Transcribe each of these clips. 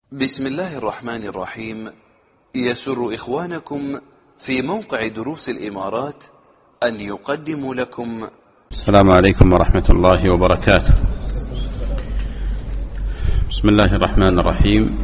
بسم الله الرحمن الرحيم. يسر إخوانكم في موقع دروس الإمارات أن يقدموا لكم. السلام عليكم ورحمة الله وبركاته. بسم الله الرحمن الرحيم.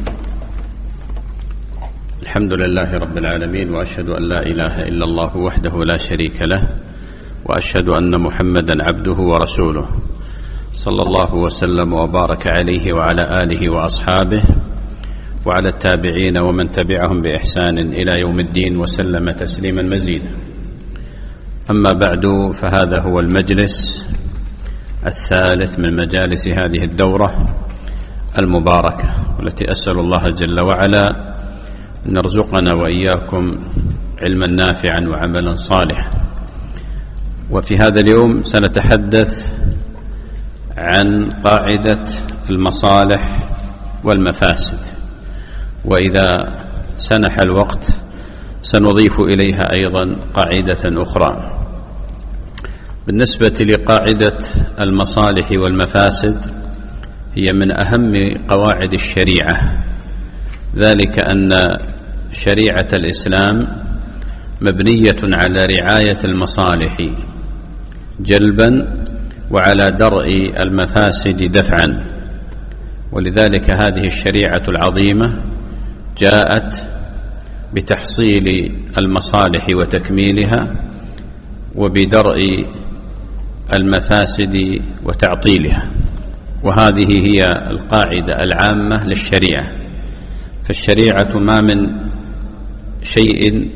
الحمد لله رب العالمين، وأشهد أن لا إله إلا الله وحده لا شريك له، وأشهد أن محمدا عبده ورسوله، صلى الله وسلم وبارك عليه وعلى آله وأصحابه وعلى التابعين ومن تبعهم بإحسان إلى يوم الدين، وسلم تسليما مزيدا. أما بعد، فهذا هو المجلس الثالث من مجالس هذه الدورة المباركة، والتي أسأل الله جل وعلا أن يرزقنا وإياكم علما نافعا وعملا صالحا. وفي هذا اليوم سنتحدث عن قاعدة المصالح والمفاسد، وإذا سنح الوقت سنضيف إليها أيضا قاعدة أخرى. بالنسبة لقاعدة المصالح والمفاسد، هي من أهم قواعد الشريعة، ذلك أن شريعة الإسلام مبنية على رعاية المصالح جلبا وعلى درء المفاسد دفعا. ولذلك هذه الشريعة العظيمة جاءت بتحصيل المصالح وتكميلها، وبدرء المفاسد وتعطيلها، وهذه هي القاعدة العامة للشريعة. فالشريعة ما من شيء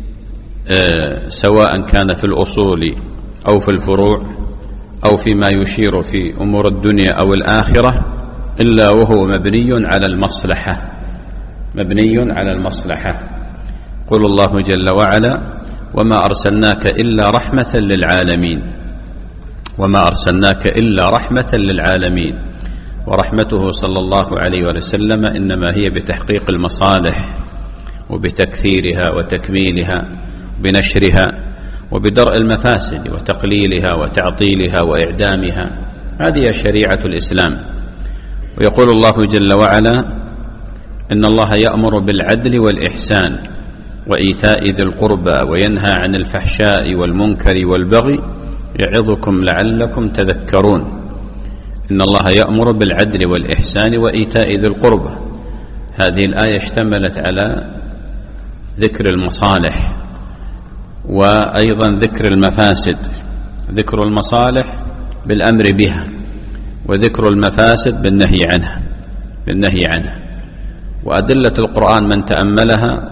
سواء كان في الأصول أو في الفروع أو فيما يشير في أمور الدنيا أو الآخرة إلا وهو مبني على المصلحة، مبني على المصلحة. قل الله جل وعلا: وما أرسلناك إلا رحمة للعالمين، وما أرسلناك إلا رحمة للعالمين. ورحمته صلى الله عليه وسلم إنما هي بتحقيق المصالح وبتكثيرها وتكميلها، بنشرها، وبدرء المفاسد وتقليلها وتعطيلها وإعدامها. هذه شريعة الإسلام. ويقول الله جل وعلا: إن الله يأمر بالعدل والإحسان وإيتاء ذي القربى وينهى عن الفحشاء والمنكر والبغي يعظكم لعلكم تذكرون. إن الله يأمر بالعدل والإحسان وإيتاء ذي القربى. هذه الآية اشتملت على ذكر المصالح وأيضا ذكر المفاسد. ذكر المصالح بالأمر بها، وذكر المفاسد بالنهي عنها. وأدلة القرآن من تأملها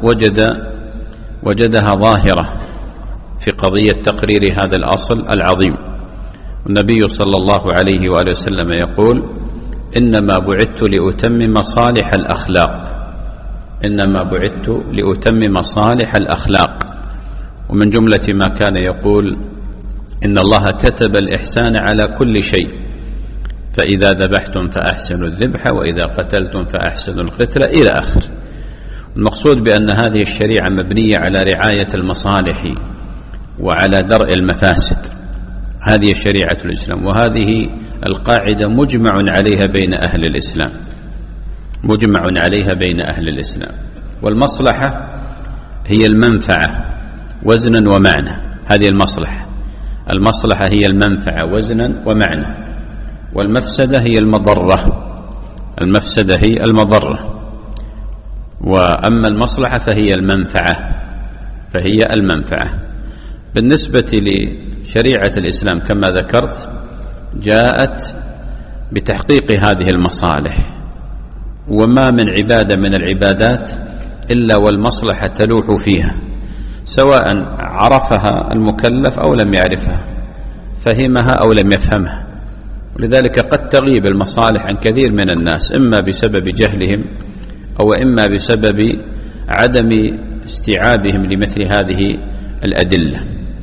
وجدها ظاهرة في قضية تقرير هذا الأصل العظيم. النبي صلى الله عليه وآله وسلم يقول: إنما بعثت لأتمم صالح الأخلاق، إنما بعثت لأتمم صالح الأخلاق. ومن جملة ما كان يقول: إن الله كتب الإحسان على كل شيء، فإذا ذبحتم فأحسنوا الذبح، وإذا قتلتم فأحسنوا القتل، إلى آخر. المقصود بأن هذه الشريعة مبنية على رعاية المصالح وعلى درء المفاسد. هذه شريعة الإسلام، وهذه القاعدة مجمع عليها بين أهل الإسلام، مجمع عليها بين أهل الإسلام. والمصلحة هي المنفعة وزنا ومعنى. هذه المصلحة هي المنفعة وزنا ومعنى، والمفسدة هي المضرة. وأما المصلحة فهي المنفعة. بالنسبة لشريعة الإسلام كما ذكرت، جاءت بتحقيق هذه المصالح. وما من عبادة من العبادات إلا والمصلحة تلوح فيها، سواء عرفها المكلف أو لم يعرفها، فهمها أو لم يفهمها. ولذلك قد تغيب المصالح عن كثير من الناس، إما بسبب جهلهم أو إما بسبب عدم استيعابهم لمثل هذه الأدلة.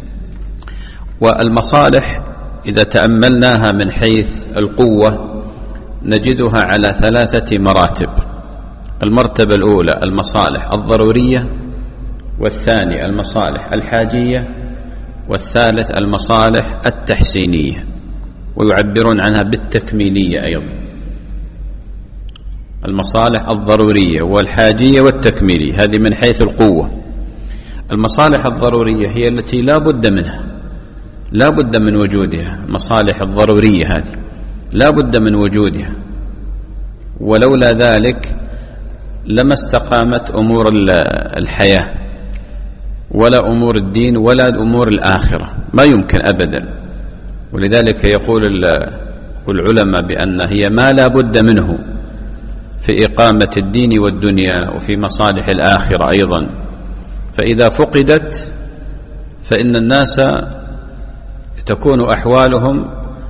والمصالح إذا تأملناها من حيث القوة نجدها على 3 مراتب. المرتبة الأولى المصالح الضرورية، والثاني المصالح الحاجية، والثالث المصالح التحسينية، ويعبرون عنها بالتكميلية أيضا. المصالح الضرورية والحاجية والتكميلية، هذه من حيث القوة. المصالح الضرورية هي التي لا بد منها، لا بد من وجودها. المصالح الضرورية هذه لا بد من وجودها، ولولا ذلك لما استقامت أمور الحياة ولا أمور الدين ولا أمور الآخرة، ما يمكن أبدا. ولذلك يقول العلماء بأن هي ما لا بد منه في إقامة الدين والدنيا وفي مصالح الآخرة أيضا. فإذا فقدت فإن الناس تكون أحوالهم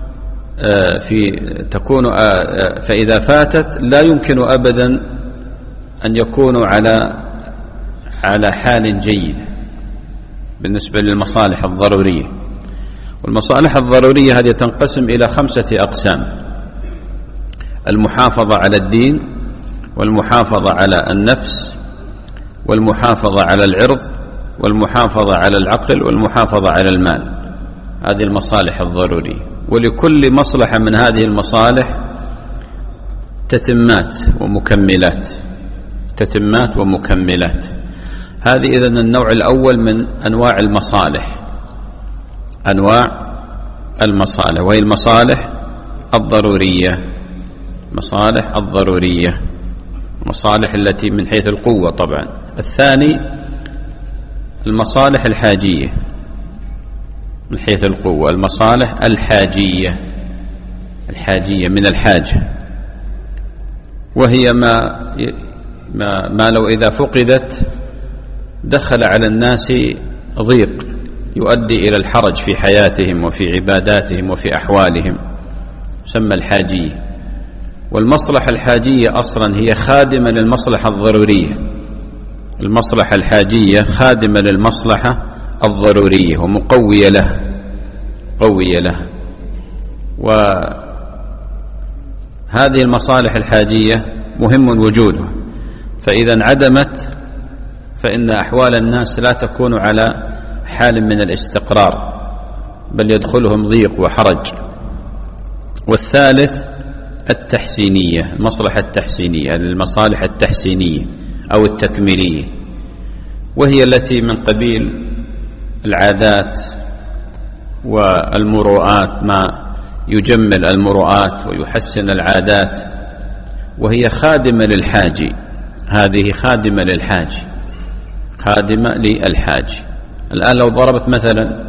فإذا فاتت لا يمكن أبدا أن يكونوا على حال جيد بالنسبة للمصالح الضرورية. والمصالح الضرورية هذه تنقسم إلى 5 أقسام: المحافظة على الدين، والمحافظة على النفس، والمحافظة على العرض، والمحافظة على العقل، والمحافظة على المال. هذه المصالح الضرورية. ولكل مصلحة من هذه المصالح تتمات ومكملات، تتمات ومكملات. هذه إذن النوع الأول من أنواع المصالح، أنواع المصالح، وهي المصالح الضرورية. مصالح الضرورية، المصالح التي من حيث القوة طبعا. الثاني المصالح الحاجية من حيث القوة، المصالح الحاجية، الحاجية من الحاجة، وهي ما لو إذا فقدت دخل على الناس ضيق يؤدي إلى الحرج في حياتهم وفي عباداتهم وفي أحوالهم، يسمى الحاجية. والمصلحة الحاجية أصلا هي خادمة للمصلحة الضرورية. المصلحة الحاجية خادمة للمصلحة الضرورية ومقوية له، قوية له. وهذه المصالح الحاجية مهم وجودها، فإذا انعدمت فإن أحوال الناس لا تكون على حال من الاستقرار، بل يدخلهم ضيق وحرج. والثالث التحسينية، المصلحة التحسينية، المصالح التحسينية أو التكميلية، وهي التي من قبيل العادات والمروءات، ما يجمل المروءات ويحسن العادات، وهي خادمة للحاج. هذه خادمة للحاج، خادمة للحاج. الآن لو ضربت مثلا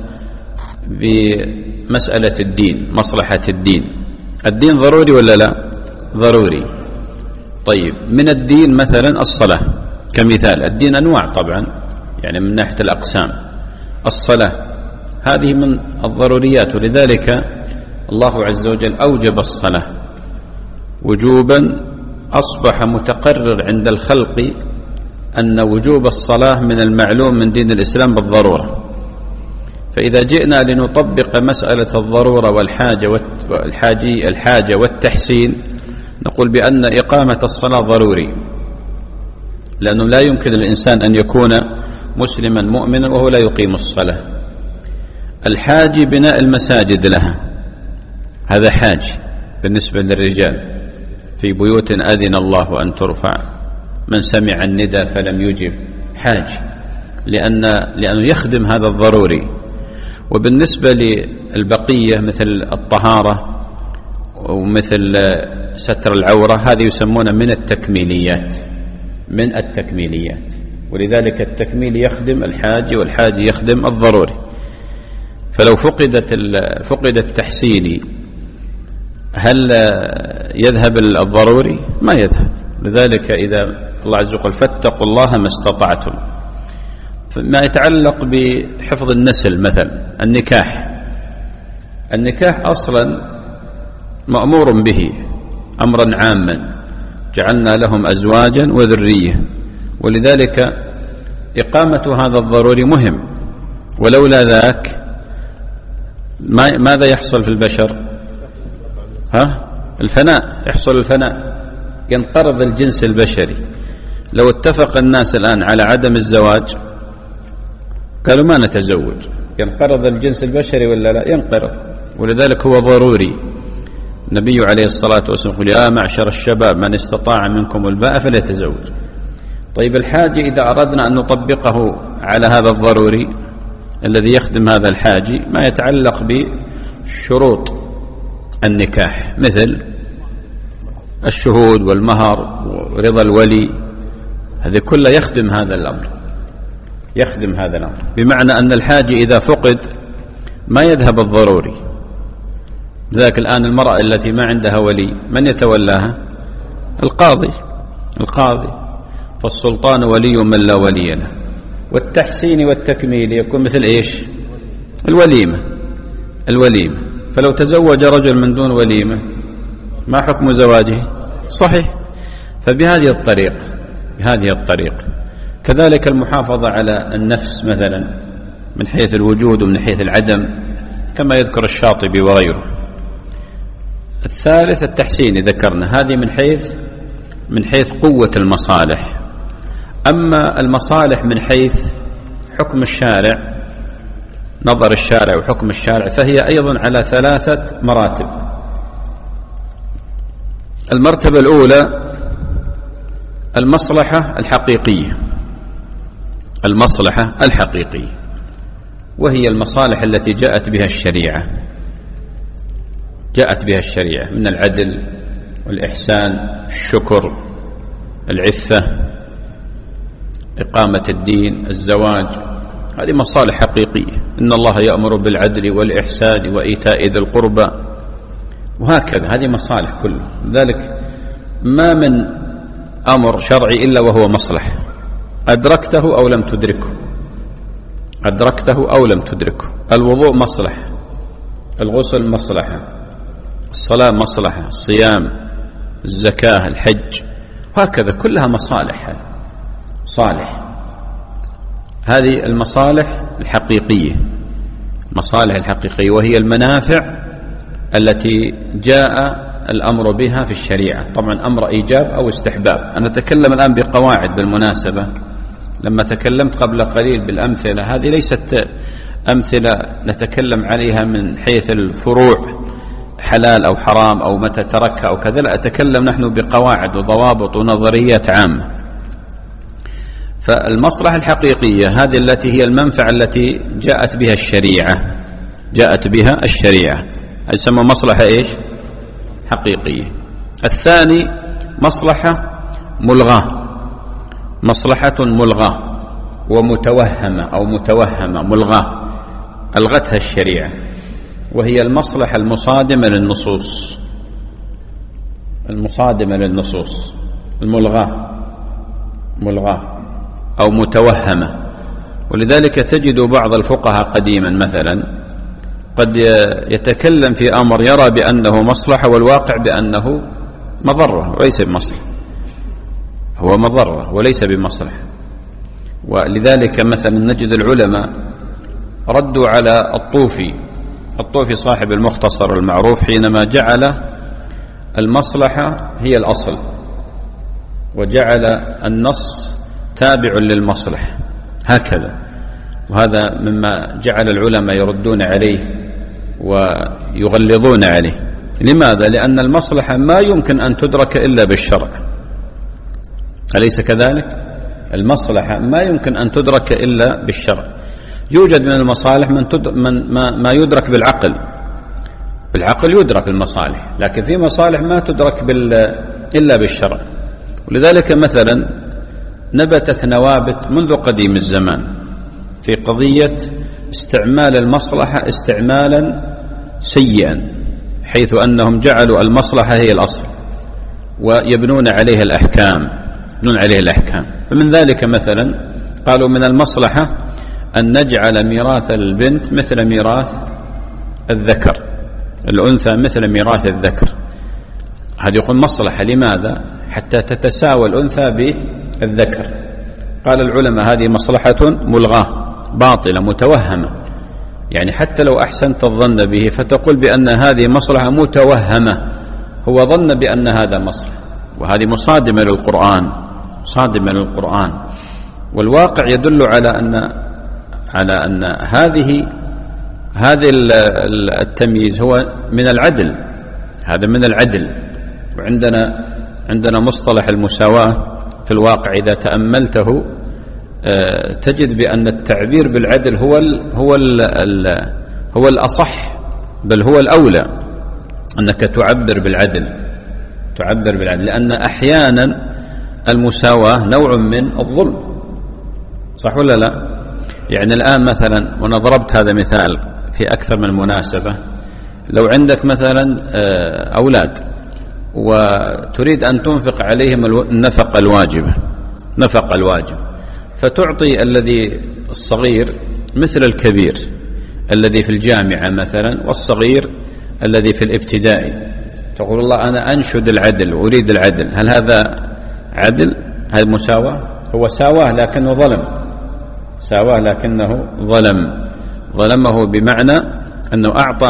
بمسألة الدين، مصلحة الدين، الدين ضروري ولا لا؟ ضروري. طيب من الدين مثلا الصلاة كمثال. الدين أنواع طبعا، يعني من ناحية الأقسام. الصلاة هذه من الضروريات، ولذلك الله عز وجل أوجب الصلاة وجوبا أصبح متقرر عند الخلق أن وجوب الصلاة من المعلوم من دين الإسلام بالضرورة. فإذا جئنا لنطبق مسألة الضرورة والحاجة والتحسين، نقول بأن إقامة الصلاة ضروري، لأنه لا يمكن الإنسان أن يكون مسلما مؤمنا وهو لا يقيم الصلاة. الحاج بناء المساجد لها، هذا حاج بالنسبة للرجال في بيوت أذن الله أن ترفع، من سمع الندى فلم يجب، حاج، لأنه يخدم هذا الضروري. وبالنسبة للبقية مثل الطهارة ومثل ستر العورة، هذه يسمون من التكميليات، من التكميليات. ولذلك التكميل يخدم الحاج والحاج يخدم الضروري. فلو فقد التحسيني هل يذهب الضروري؟ ما يذهب. لذلك إذا الله عز وجل فاتقوا الله ما استطعتم. ما يتعلق بحفظ النسل مثلا، النكاح أصلا مأمور به أمرا عاما، جعلنا لهم أزواجا وذرية، ولذلك إقامة هذا الضروري مهم. ولولا ذاك ماذا يحصل في البشر؟ الفناء، يحصل الفناء، ينقرض الجنس البشري. لو اتفق الناس الآن على عدم الزواج قالوا ما نتزوج، ينقرض الجنس البشري ولا لا؟ ينقرض. ولذلك هو ضروري، النبي عليه الصلاة والسلام يقول يا معشر الشباب من استطاع منكم الباء فليتزوج. طيب الحاجة إذا أردنا أن نطبقه على هذا الضروري الذي يخدم هذا الحاجي ما يتعلق بشروط النكاح مثل الشهود والمهر ورضا الولي، هذا كله يخدم هذا الأمر، يخدم هذا الأمر، بمعنى أن الحاجة إذا فقد ما يذهب الضروري. ذاك الآن المرأة التي ما عندها ولي من يتولاها؟ القاضي، فالسلطان ولي من لا ولي له. والتحسين والتكميل يكون مثل إيش؟ الوليمة. فلو تزوج رجل من دون وليمة ما حكم زواجه؟ صحيح. فبهذه الطريقة كذلك المحافظة على النفس مثلا من حيث الوجود ومن حيث العدم كما يذكر الشاطبي وغيره. الثالث التحسين ذكرنا، هذه من حيث قوة المصالح. أما المصالح من حيث حكم الشارع، نظر الشارع وحكم الشارع، فهي أيضا على 3 مراتب. المرتبة الأولى المصلحة الحقيقية، وهي المصالح التي جاءت بها الشريعة من العدل والإحسان، الشكر، العفة، إقامة الدين، الزواج، هذه مصالح حقيقية. إن الله يأمر بالعدل والإحسان وإيتاء ذي القربى، وهكذا هذه مصالح كلها. لذلك ما من أمر شرعي إلا وهو مصلح، أدركته أو لم تدركه. الوضوء مصلحة، الغسل مصلحة، الصلاة مصلحة، الصيام، الزكاة، الحج، وهكذا كلها مصالح. هذه المصالح الحقيقية، وهي المنافع التي جاء الأمر بها في الشريعة. طبعا أمر إيجاب أو استحباب. أنا أتكلم الآن بقواعد بالمناسبة، لما تكلمت قبل قليل بالأمثلة هذه ليست أمثلة نتكلم عليها من حيث الفروع حلال أو حرام أو متى تركها أو كذا، لا، أتكلم نحن بقواعد وضوابط ونظريات عامة. فالمصلحة الحقيقية هذه التي هي المنفعة التي جاءت بها الشريعة، يسمى مصلحة إيش؟ حقيقية. الثاني مصلحة ملغاة ومتوهمة أو ملغاة، ألغتها الشريعة، وهي المصلحة المصادمة للنصوص، ملغاة أو متوهمة. ولذلك تجد بعض الفقهاء قديما مثلا قد يتكلم في أمر يرى بأنه مصلحة والواقع بأنه مضرة وليس بمصلحة، هو مضرة وليس بمصلحة. ولذلك مثلا نجد العلماء ردوا على الطوفي صاحب المختصر المعروف حينما جعل المصلحة هي الأصل وجعل النص تابع للمصلحة هكذا. وهذا مما جعل العلماء يردون عليه ويغلظون عليه. لماذا؟ لأن المصلحة ما يمكن أن تدرك إلا بالشرع، أليس كذلك؟ المصلحة ما يمكن أن تدرك إلا بالشرع. يوجد من المصالح ما يدرك بالعقل يدرك المصالح، لكن في مصالح ما تدرك إلا بالشرع. ولذلك مثلا نبتت نوابت منذ قديم الزمان في قضية استعمال المصلحة استعمالا سيئا، حيث أنهم جعلوا المصلحة هي الأصل ويبنون عليها الأحكام. فمن ذلك مثلا قالوا من المصلحة أن نجعل ميراث البنت مثل ميراث الذكر، الأنثى مثل ميراث الذكر. هذه يقول مصلحة. لماذا؟ حتى تتساوى الأنثى بالذكر. قال العلماء هذه مصلحة ملغاة باطلة متوهمة، يعني حتى لو أحسنت الظن به فتقول بأن هذه مصلحة متوهمة، هو ظن بأن هذا مصلحة، وهذه مصادمة للقرآن. والواقع يدل على أن هذه التمييز هو من العدل، هذا من العدل. وعندنا مصطلح المساواة في الواقع إذا تأملته تجد بأن التعبير بالعدل هو الأصح، بل هو الأولى أنك تعبر بالعدل، لأن أحيانا المساواة نوع من الظلم، صح ولا لا؟ يعني الآن مثلا، وأنا ضربت هذا مثال في أكثر من مناسبة، لو عندك مثلا أولاد وتريد أن تنفق عليهم النفقة الواجبة، فتعطي الذي الصغير مثل الكبير الذي في الجامعة مثلا، والصغير الذي في الابتدائي، تقول الله أنا أنشد العدل وأريد العدل. هل هذا عدل؟ هذا مساواة؟ هو ساواه لكنه ظلمه بمعنى أنه أعطى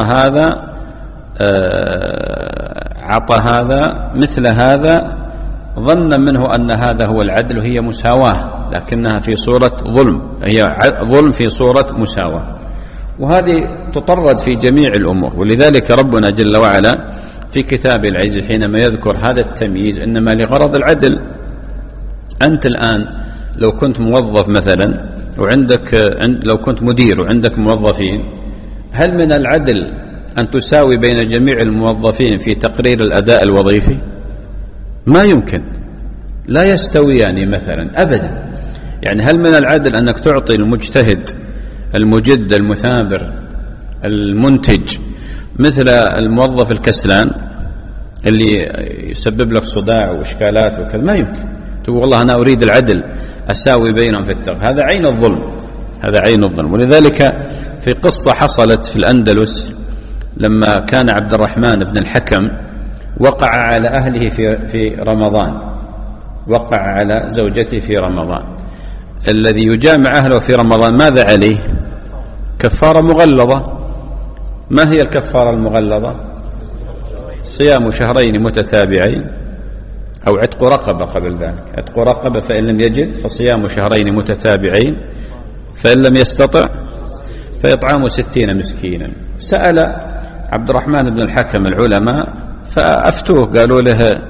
هذا مثل هذا ظن منه أن هذا هو العدل، وهي مساواة لكنها في صورة ظلم، هي ظلم في صورة مساواة، وهذه تطرد في جميع الأمور. ولذلك ربنا جل وعلا في كتابه العزيز حينما يذكر هذا التمييز إنما لغرض العدل. أنت الآن لو كنت موظف مثلا لو كنت مدير وعندك موظفين، هل من العدل أن تساوي بين جميع الموظفين في تقرير الأداء الوظيفي؟ ما يمكن، لا يستويان مثلا أبدا. يعني هل من العدل أنك تعطي المجتهد المجد المثابر المنتج مثل الموظف الكسلان اللي يسبب لك صداع وإشكالات وكذا؟ ما يمكن. تقول والله أنا أريد العدل أساوي بينهم في التقدير، هذا عين الظلم. ولذلك في قصة حصلت في الأندلس لما كان عبد الرحمن بن الحكم وقع على أهله في رمضان، وقع على زوجته في رمضان. الذي يجامع أهله في رمضان ماذا عليه؟ كفارة مغلظة. ما هي الكفارة المغلظة؟ صيام شهرين متتابعين، أو عتق رقبة قبل ذلك، عتق رقبة، فإن لم يجد فصيام شهرين متتابعين، فإن لم يستطع فإطعام 60 مسكينا. سأل عبد الرحمن بن الحكم العلماء فأفتوه، قالوا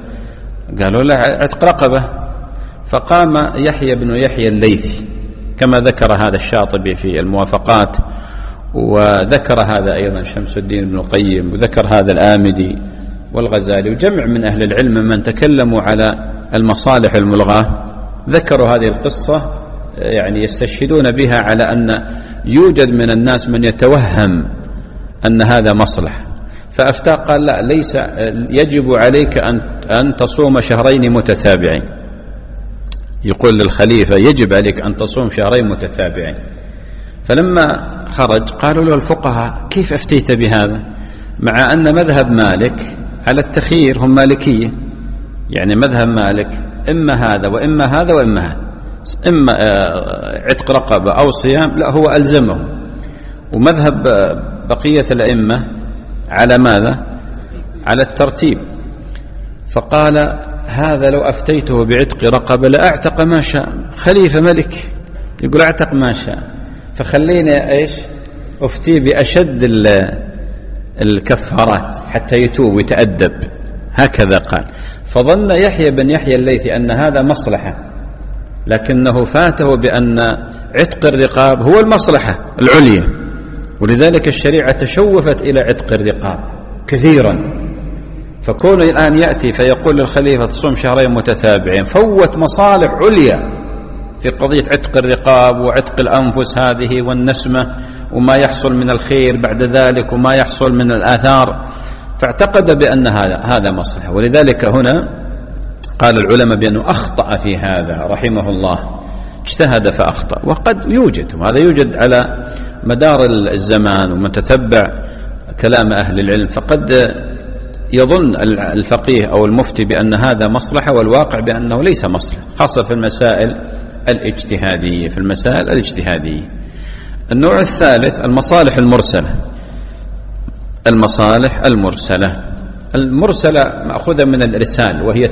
له عتق رقبة. فقام يحيى بن يحيى الليثي كما ذكر هذا الشاطبي في الموافقات، وذكر هذا أيضا شمس الدين بن القيم، وذكر هذا الآمدي والغزالي وجمع من أهل العلم من تكلموا على المصالح الملغاة، ذكروا هذه القصة يعني يستشهدون بها على أن يوجد من الناس من يتوهم أن هذا مصلح، فأفتى قال لا، ليس يجب عليك أن تصوم شهرين متتابعين. يقول للخليفة يجب عليك أن تصوم شهرين متتابعين. فلما خرج قالوا له الفقهاء كيف أفتيت بهذا، مع أن مذهب مالك على التخيير، هم مالكية، يعني مذهب مالك إما هذا وإما هذا وإما هذا، إما عتق رقبة أو صيام، لا هو ألزمه. ومذهب بقية الأئمة على ماذا؟ على الترتيب. فقال هذا لو أفتيته بعتق رقبة لأعتق ما شاء. خليفة ملك يقول أعتق ما شاء، فخلينا إيش أفتي بأشد الكفارات حتى يتوب ويتأدب، هكذا قال. فظن يحيى بن يحيى الليثي أن هذا مصلحة، لكنه فاته بأن عتق الرقاب هو المصلحة العليا، ولذلك الشريعة تشوفت إلى عتق الرقاب كثيرا. فكون الآن يأتي فيقول للخليفة تصوم شهرين متتابعين، فوت مصالح عليا في قضية عتق الرقاب وعتق الأنفس هذه والنسمة، وما يحصل من الخير بعد ذلك وما يحصل من الآثار، فاعتقد بأن هذا مصلحة. ولذلك هنا قال العلماء بأنه أخطأ في هذا رحمه الله، اجتهد فأخطأ. وقد يوجد، وهذا يوجد على مدار الزمان، ومن تتبع كلام أهل العلم فقد يظن الفقيه أو المفتي بأن هذا مصلحة، والواقع بأنه ليس مصلحة، خاصة في المسائل الاجتهادية. النوع الثالث المصالح المرسلة مأخوذة من الإرسال وهي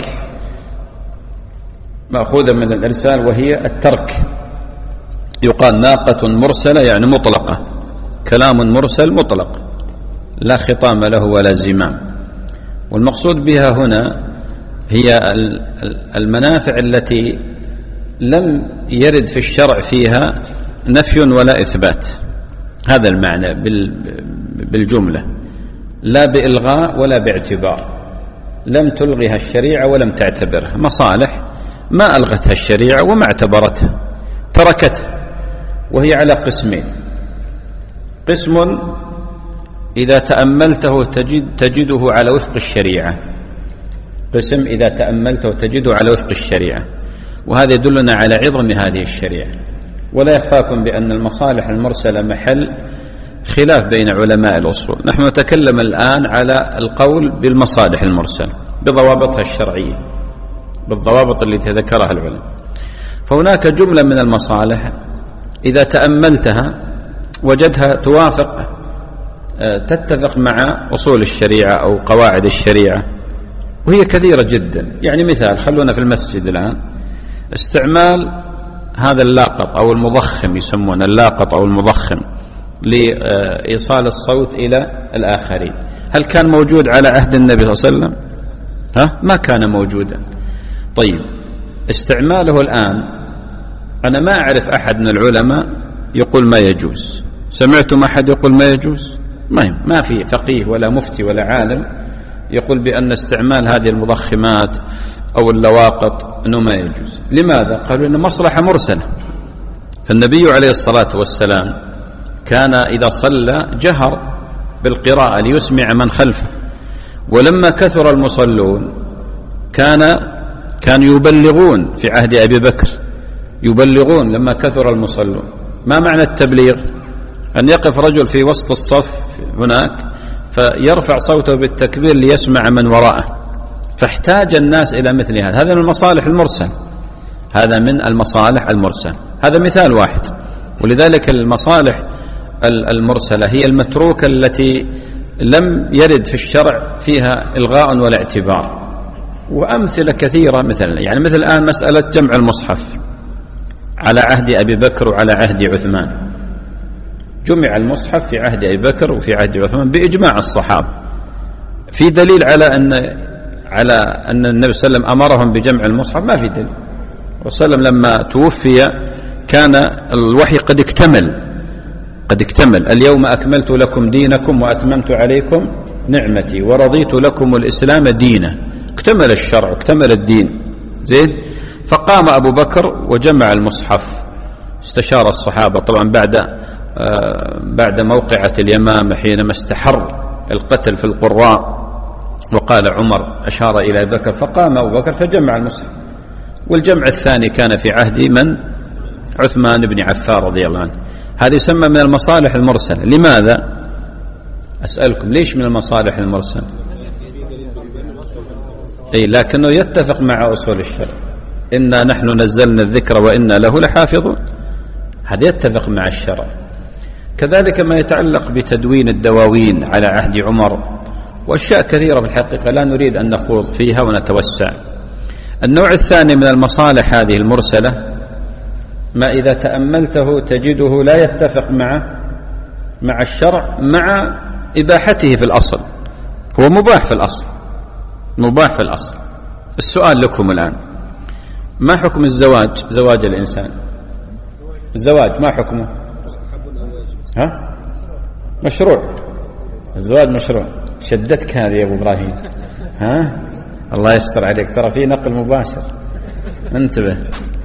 الترك. يقال ناقة مرسلة يعني مطلقة، كلام مرسل مطلق لا خطام له ولا زمام. والمقصود بها هنا هي المنافع التي لم يرد في الشرع فيها نفي ولا إثبات، هذا المعنى بالجملة، لا بإلغاء ولا باعتبار، لم تلغها الشريعة ولم تعتبرها، مصالح ما ألغتها الشريعة وما اعتبرتها، تركتها، وهي على قسمين: قسم إذا تأملته تجده على وفق الشريعة، قسم إذا تأملته تجده على وفق الشريعة، وهذا يدلنا على عظم هذه الشريعة. ولا يخفاكم بأن المصالح المرسلة محل خلاف بين علماء الأصول. نحن نتكلم الآن على القول بالمصالح المرسلة بضوابطها الشرعية، بالضوابط التي ذكرها العلماء. فهناك جملة من المصالح إذا تأملتها وجدها توافق تتفق مع أصول الشريعة أو قواعد الشريعة، وهي كثيرة جدا. يعني مثال، خلونا في المسجد الآن، استعمال هذا اللاقط أو المضخم، يسمون اللاقط أو المضخم لإيصال الصوت إلى الآخرين، هل كان موجود على عهد النبي صلى الله عليه وسلم؟ ما كان موجودا. طيب، استعماله الآن أنا ما أعرف أحد من العلماء يقول ما يجوز. سمعتم أحد يقول ما يجوز؟ ما في فقيه ولا مفتي ولا عالم يقول بأن استعمال هذه المضخمات أو اللواقط أنه ما يجوز. لماذا؟ قالوا إن مصلحة مرسلة. فالنبي عليه الصلاة والسلام كان إذا صلى جهر بالقراءة ليسمع من خلفه، ولما كثر المصلون كان يبلغون في عهد أبي بكر، يبلغون لما كثر المصلون. ما معنى التبليغ؟ أن يقف رجل في وسط الصف هناك فيرفع صوته بالتكبير ليسمع من وراءه، فاحتاج الناس إلى مثل هذا من المصالح المرسل، هذا من المصالح المرسل. هذا مثال واحد. ولذلك المصالح المرسلة هي المتروكة التي لم يرد في الشرع فيها إلغاء ولا اعتبار. وأمثلة كثيرة، يعني مثل الآن مسألة جمع المصحف على عهد أبي بكر وعلى عهد عثمان. جمع المصحف في عهد أبي بكر وفي عهد عثمان بإجماع الصحابة. في دليل على أن النبي صلى الله عليه وسلم أمرهم بجمع المصحف؟ ما في دليل. صلى الله عليه وسلم لما توفي كان الوحي قد اكتمل. اليوم أكملت لكم دينكم وأتممت عليكم نعمتي ورضيت لكم الإسلام دينا. اكتمل الشرع، اكتمل الدين. زين. فقام أبو بكر وجمع المصحف، استشار الصحابة طبعا بعد موقعة اليمامة حينما استحر القتل في القراء، وقال عمر أشار إلى أبي بكر فقام أبو بكر فجمع المصحف. والجمع الثاني كان في عهد من؟ عثمان بن عفان رضي الله عنه. هذا يسمى من المصالح المرسلة. لماذا؟ أسألكم ليش من المصالح المرسلة؟ لكنه يتفق مع أصول الشرع. إنا نحن نزلنا الذكر وإنا له لحافظون، هذا يتفق مع الشرع. كذلك ما يتعلق بتدوين الدواوين على عهد عمر، وأشياء كثيرة في الحقيقة لا نريد أن نخوض فيها ونتوسع. النوع الثاني من المصالح هذه المرسلة ما إذا تأملته تجده لا يتفق مع الشرع مع إباحته في الأصل، هو مباح في الأصل. السؤال لكم الآن، ما حكم الزواج؟ زواج الإنسان، الزواج ما حكمه؟ مشروع. الزواج مشروع. شدتك هذه يا أبو إبراهيم. الله يستر عليك، ترى في نقل مباشر، انتبه.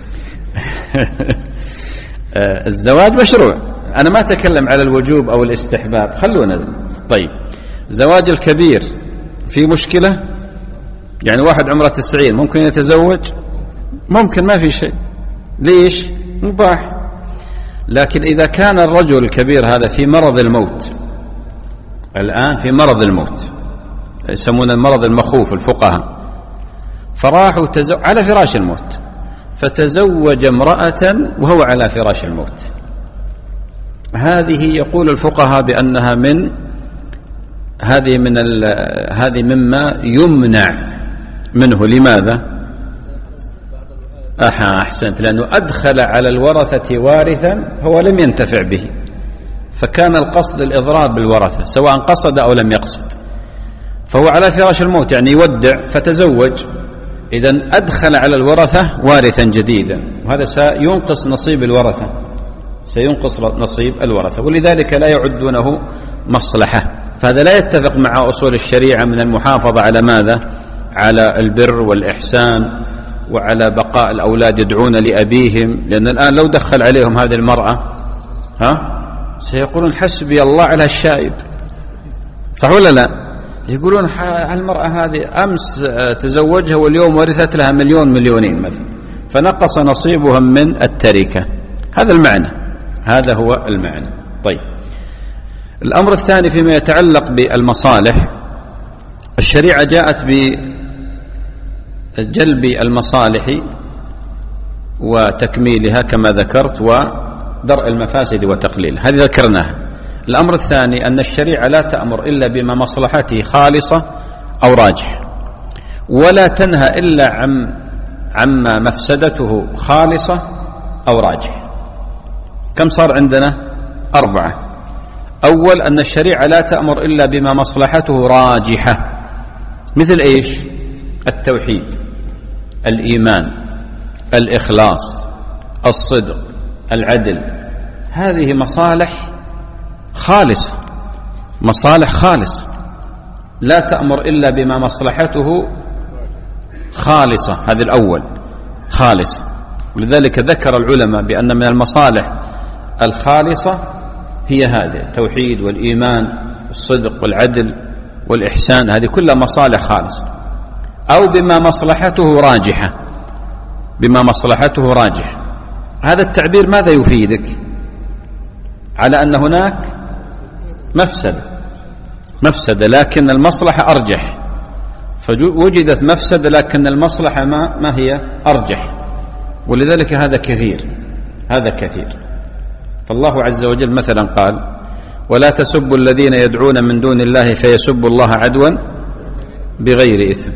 الزواج مشروع. أنا ما أتكلم على الوجوب أو الاستحباب، خلونا. طيب، زواج الكبير في مشكلة؟ يعني واحد عمره 90 ممكن يتزوج؟ ممكن، ما في شيء. ليش؟ مباح. لكن إذا كان الرجل الكبير هذا في مرض الموت، الآن في مرض الموت، يسمونه المرض المخوف الفقهاء، فراحوا على فراش الموت، فتزوج امرأة وهو على فراش الموت، هذه يقول الفقهاء بأنها هذه مما يمنع منه. لماذا؟ أحسنت، لأنه أدخل على الورثة وارثا هو لم ينتفع به، فكان القصد الإضرار بالورثة سواء قصد أو لم يقصد. فهو على فراش الموت يعني يودع فتزوج، إذن أدخل على الورثة وارثا جديدا، وهذا سينقص نصيب الورثة، سينقص نصيب الورثة، ولذلك لا يعدونه مصلحة. فهذا لا يتفق مع أصول الشريعة من المحافظة على ماذا؟ على البر والإحسان وعلى بقاء الأولاد يدعون لأبيهم، لأن الآن لو دخل عليهم هذه المرأة سيقولون حسبي الله على الشائب، صح ولا لا؟ يقولون المرأة هذه أمس تزوجها واليوم ورثت لها مليون مليونين مثلا، فنقص نصيبهم من التركة. هذا المعنى، هذا هو المعنى. طيب، الأمر الثاني فيما يتعلق بالمصالح، الشريعة جاءت بجلب المصالح وتكميلها كما ذكرت، ودرء المفاسد وتقليلها، هذه ذكرناها. الأمر الثاني أن الشريعة لا تأمر إلا بما مصلحته خالصة أو راجح، ولا تنهى إلا عما مفسدته خالصة أو راجح. كم صار عندنا؟ 4. أول، أن الشريعة لا تأمر إلا بما مصلحته راجحة، مثل إيش؟ التوحيد، الإيمان، الإخلاص، الصدق، العدل، هذه مصالح خالصة، مصالح خالصة، لا تأمر إلا بما مصلحته خالصة. هذا الأول، خالصة. ولذلك ذكر العلماء بأن من المصالح الخالصة هي هذه: التوحيد والإيمان والصدق والعدل والإحسان، هذه كلها مصالح خالصة. أو بما مصلحته راجحة، بما مصلحته راجحة. هذا التعبير ماذا يفيدك؟ على أن هناك مفسدة لكن المصلحة أرجح، فوجدت مفسدة لكن المصلحة ما هي أرجح، ولذلك هذا كثير. فالله عز وجل مثلا قال: ولا تسبوا الذين يدعون من دون الله فيسبوا الله عدوا بغير إثم،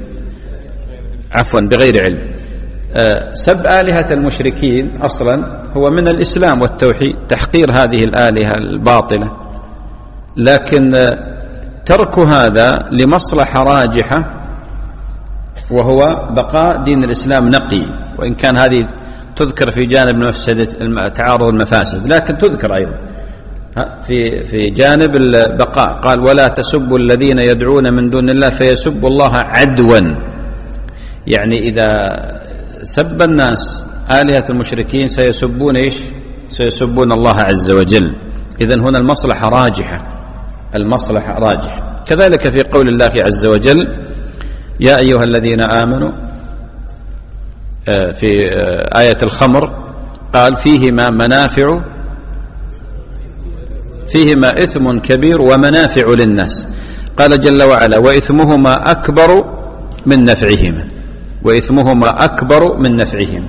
بغير علم. سب آلهة المشركين أصلا هو من الإسلام والتوحيد، تحقير هذه الآلهة الباطلة، لكن ترك هذا لمصلحة راجحة وهو بقاء دين الإسلام نقي، وإن كان هذه تذكر في جانب مفسدة تعارض المفاسد، لكن تذكر أيضا في جانب البقاء. قال: ولا تسبوا الذين يدعون من دون الله فيسبوا الله عدوا، يعني إذا سب الناس آلهة المشركين سيسبون إيش؟ سيسبون الله عز وجل. إذن هنا المصلحة راجحة. كذلك في قول الله عز وجل: يا أيها الذين آمنوا، في آية الخمر قال: فيهما إثم كبير ومنافع للناس. قال جل وعلا: وإثمهما أكبر من نفعهما.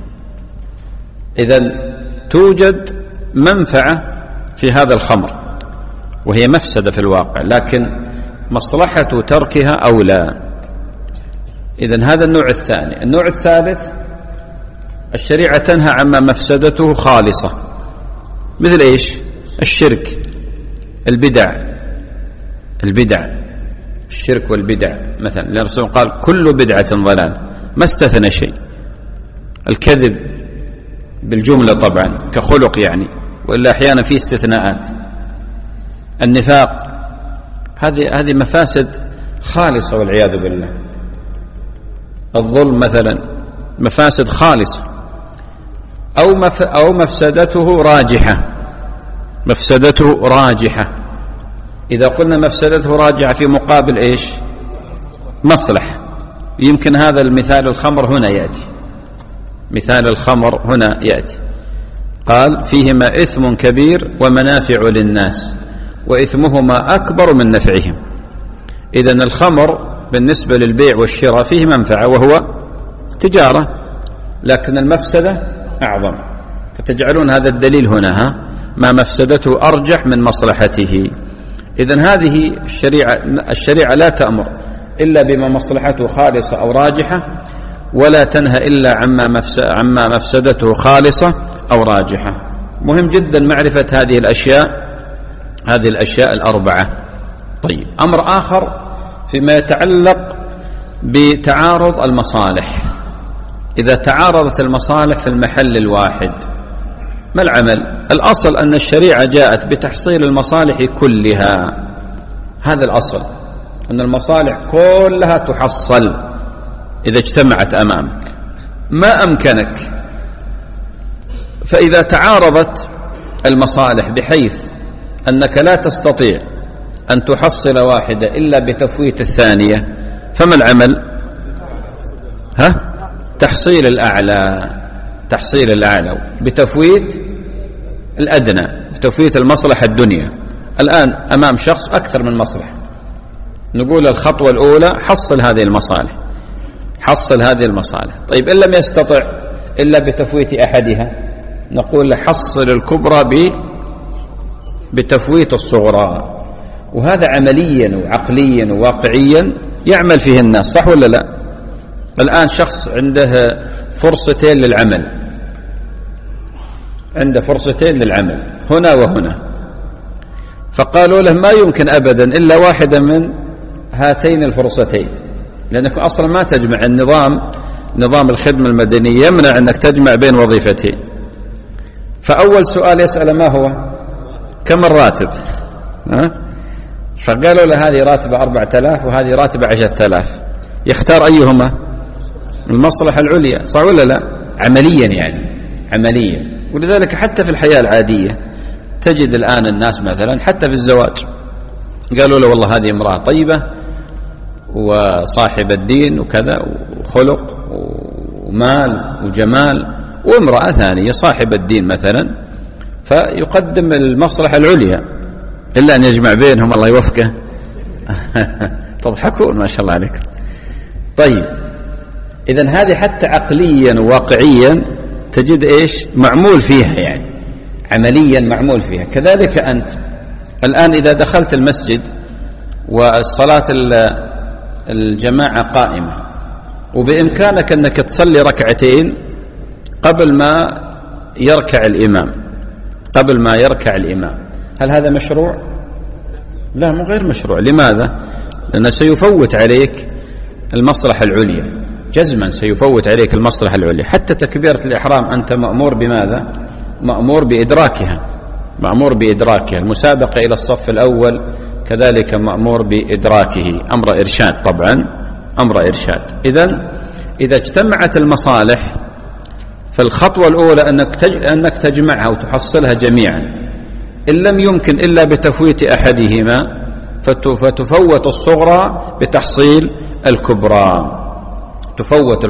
إذن توجد منفعة في هذا الخمر وهي مفسدة في الواقع، لكن مصلحة تركها أولى. إذن هذا النوع الثاني. النوع الثالث: الشريعة تنهى عما مفسدته خالصة، مثل إيش؟ الشرك، البدع، الشرك والبدع مثلا، لأن الرسول قال: كل بدعة ضلال، ما استثنى شيء. الكذب بالجملة طبعا كخلق يعني، وإلا أحيانا في استثناءات. النفاق، هذه مفاسد خالصة والعياذ بالله. الظلم مثلا مفاسد خالصة، أو مفسدته راجحة. إذا قلنا مفسدته راجعة في مقابل إيش؟ مصلحة. يمكن هذا المثال الخمر هنا يأتي، قال: فيهما إثم كبير ومنافع للناس وإثمهما أكبر من نفعهم. إذن الخمر بالنسبة للبيع والشراء فيه منفعة وهو تجارة، لكن المفسدة أعظم، فتجعلون هذا الدليل هنا ما مفسدته أرجح من مصلحته. إذن هذه الشريعة لا تأمر إلا بما مصلحته خالصة أو راجحة، ولا تنهى إلا عما مفسدته خالصة أو راجحة. مهم جدا معرفة هذه الأشياء الأربعة. طيب، أمر آخر فيما يتعلق بتعارض المصالح. إذا تعارضت المصالح في المحل الواحد ما العمل؟ الأصل أن الشريعة جاءت بتحصيل المصالح كلها، هذا الأصل، أن المصالح كلها تحصل إذا اجتمعت أمامك. ما أمكنك، فإذا تعارضت المصالح بحيث أنك لا تستطيع أن تحصل واحدة إلا بتفويت الثانية، فما العمل؟ تحصيل الأعلى، تحصيل الأعلى بتفويت الأدنى، بتفويت المصلحة الدنيا. الآن أمام شخص أكثر من مصلحة، نقول الخطوة الأولى حصل هذه المصالح، حصل هذه المصالح. طيب إن لم يستطع إلا بتفويت أحدها، نقول له حصل الكبرى بتفويت الصغرى. وهذا عمليا وعقليا وواقعيا يعمل فيه الناس، صح ولا لا؟ الآن شخص عنده فرصتين للعمل، عنده فرصتين للعمل هنا وهنا، فقالوا له ما يمكن أبدا إلا واحدة من هاتين الفرصتين، لأنك أصلا ما تجمع. نظام الخدمة المدنية يمنع أنك تجمع بين وظيفتين. فأول سؤال يسأل ما هو؟ كم الراتب؟ فقالوا له هذه راتبة 4000 وهذه راتبة 10000، يختار أيهما؟ المصلحة العليا، صح ولا لا؟ عمليا يعني، عمليا. ولذلك حتى في الحياة العادية تجد الآن الناس مثلا حتى في الزواج قالوا له والله هذه امرأة طيبة وصاحب الدين وكذا وخلق ومال وجمال، وامرأة ثانية صاحب الدين مثلا، فيقدم المصلحة العليا إلا أن يجمع بينهم، الله يوفقه. تضحكون ما شاء الله عليكم. طيب إذن هذه حتى عقليا وواقعيا تجد إيش معمول فيها، يعني عمليا معمول فيها. كذلك أنت الآن إذا دخلت المسجد والصلاة الجماعة قائمة وبإمكانك أنك تصلي ركعتين قبل ما يركع الإمام، قبل ما يركع الإمام، هل هذا مشروع؟ لا، مو غير مشروع. لماذا؟ لأنه سيفوت عليك المصلحة العليا، جزما سيفوت عليك المصلحة العليا. حتى تكبيرة الإحرام أنت مأمور بماذا؟ مأمور بإدراكها، مأمور بإدراكها. المسابقة إلى الصف الأول كذلك مأمور بإدراكه، أمر إرشاد طبعا، أمر إرشاد. إذا اجتمعت المصالح فالخطوة الأولى أنك تجمعها وتحصلها جميعا. إن لم يمكن إلا بتفويت أحدهما فتفوت الصغرى بتحصيل الكبرى، تفوت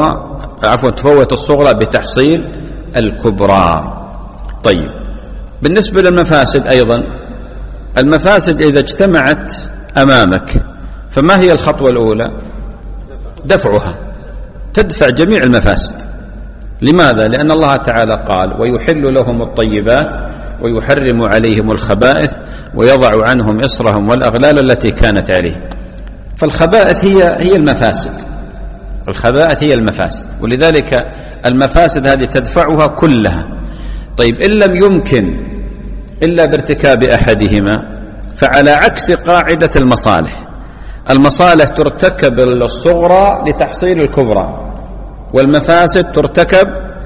الصغرى بتحصيل الكبرى. طيب بالنسبة للمفاسد أيضا، المفاسد إذا اجتمعت أمامك فما هي الخطوة الأولى؟ دفعها، تدفع جميع المفاسد. لماذا؟ لأن الله تعالى قال ويحل لهم الطيبات ويحرم عليهم الخبائث ويضع عنهم إصرهم والأغلال التي كانت عليهم. فالخبائث هي المفاسد، الخبائث هي المفاسد، ولذلك المفاسد هذه تدفعها كلها. طيب إن لم يمكن إلا بارتكاب أحدهما فعلى عكس قاعدة المصالح، المصالح ترتكب الصغرى لتحصيل الكبرى، والمفاسد ترتكب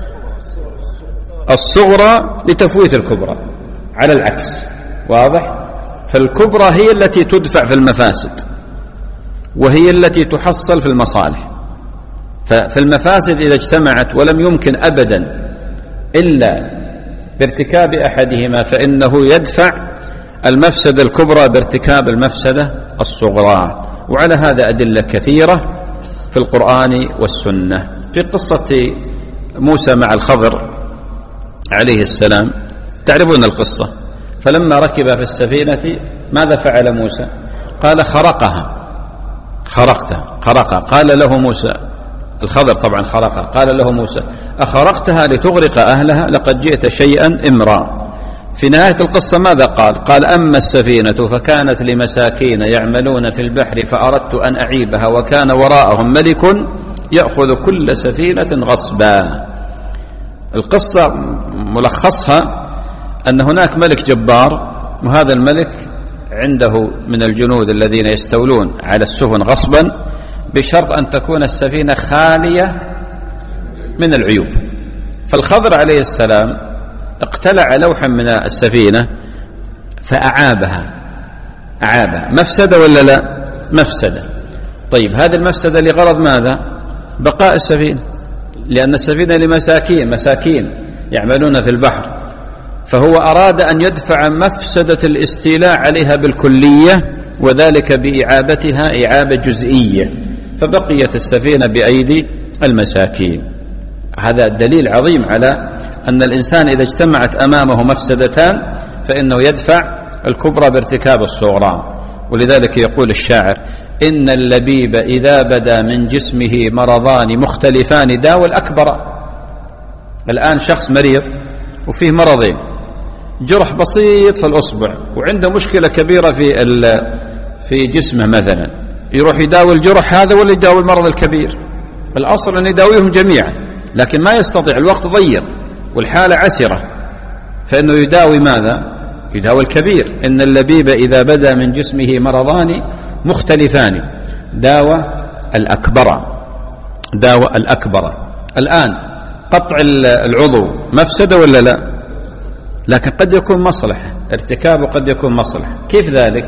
الصغرى لتفويت الكبرى، على العكس. واضح؟ فالكبرى هي التي تدفع في المفاسد وهي التي تحصل في المصالح. ففي المفاسد إذا اجتمعت ولم يمكن أبدا إلا بارتكاب أحدهما فإنه يدفع المفسدة الكبرى بارتكاب المفسدة الصغرى. وعلى هذا أدلة كثيرة في القرآن والسنة. في قصة موسى مع الخضر عليه السلام، تعرفون القصة، فلما ركب في السفينة ماذا فعل موسى؟ قال خرقتها. قال له موسى، الخضر طبعا خرقها، قال له موسى أخرقتها لتغرق أهلها لقد جئت شيئا إمرا. في نهاية القصة ماذا قال؟ قال أما السفينة فكانت لمساكين يعملون في البحر فأردت أن أعيبها وكان وراءهم ملك يأخذ كل سفينة غصبا. القصة ملخصها أن هناك ملك جبار، وهذا الملك عنده من الجنود الذين يستولون على السفن غصبا، بشرط أن تكون السفينة خالية من العيوب. فالخضر عليه السلام اقتلع لوحا من السفينة فأعابها. مفسدة ولا لا؟ مفسدة. طيب هذه المفسدة لغرض ماذا؟ بقاء السفينة، لأن السفينة مساكين يعملون في البحر، فهو أراد أن يدفع مفسدة الاستيلاء عليها بالكلية، وذلك بإعابتها إعابة جزئية، فبقيت السفينة بأيدي المساكين. هذا دليل عظيم على أن الإنسان إذا اجتمعت أمامه مفسدتان فإنه يدفع الكبرى بارتكاب الصغرى. ولذلك يقول الشاعر: إن اللبيب إذا بدا من جسمه مرضان مختلفان داوى الأكبر. الآن شخص مريض وفيه مرضين، جرح بسيط في الأصبع وعنده مشكلة كبيرة في جسمه مثلا، يروح يداوي الجرح هذا ولا يداوي المرض الكبير؟ الأصل أن يداويهم جميعا، لكن ما يستطيع، الوقت ضيق والحالة عسرة، فإنه يداوي ماذا؟ يداوي الكبير. إن اللبيب إذا بدا من جسمه مرضان مختلفان داوى الأكبر. الآن قطع العضو مفسدة ولا لا؟ لكن قد يكون مصلحة، ارتكابه قد يكون مصلحة. كيف ذلك؟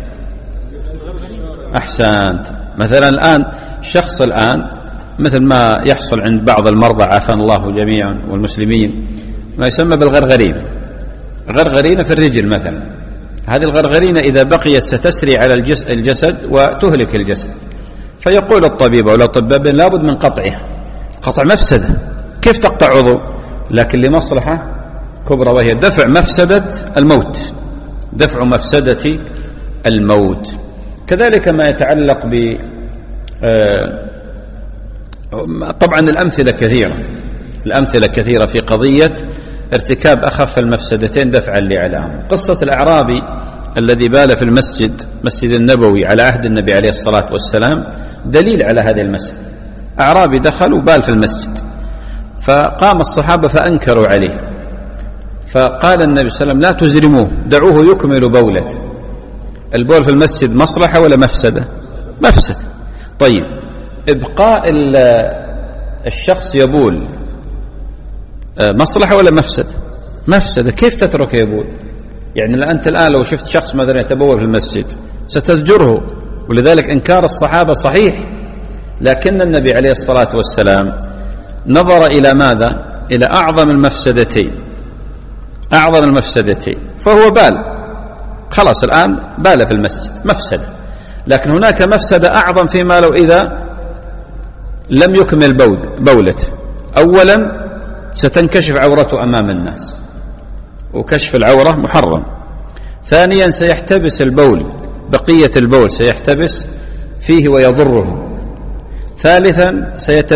أحسنت. مثلا الآن شخص مثل ما يحصل عند بعض المرضى عافانا الله جميعا والمسلمين ما يسمى بالغرغرينة. غرغرينة في الرجل مثلا، هذه الغرغرينة إذا بقيت ستسري على الجسد وتهلك الجسد، فيقول الطبيب أو الأطباء لابد من قطعها. قطع مفسدة. كيف تقطع عضو؟ لكن لمصلحة كبرى، وهي دفع مفسدة الموت. كذلك ما يتعلق طبعا الأمثلة كثيرة في قضية ارتكاب أخف المفسدتين دفعا لعلاهم. قصة الأعرابي الذي بال في مسجد النبوي على عهد النبي عليه الصلاة والسلام دليل على هذه المسألة. أعرابي دخل وبال في المسجد، فقام الصحابة فأنكروا عليه، فقال النبي صلى الله عليه وسلم: لا تزرموه، دعوه يكمل بولته. البول في المسجد مصلحة ولا مفسدة؟ مفسدة. طيب إبقاء الشخص يبول مصلحة ولا مفسدة؟ مفسدة. كيف تترك يبول؟ يعني أنت الآن لو شفت شخص مثلا يتبول في المسجد ستزجره، ولذلك إنكار الصحابة صحيح، لكن النبي عليه الصلاة والسلام نظر إلى ماذا؟ إلى أعظم المفسدتين، فهو بال، خلاص الآن بال في المسجد، مفسدة. لكن هناك مفسدة أعظم فيما لو إذا لم يكمل بولته. أولا ستنكشف عورته أمام الناس، وكشف العورة محرم. ثانيا سيحتبس البول، بقية البول سيحتبس فيه ويضره. ثالثا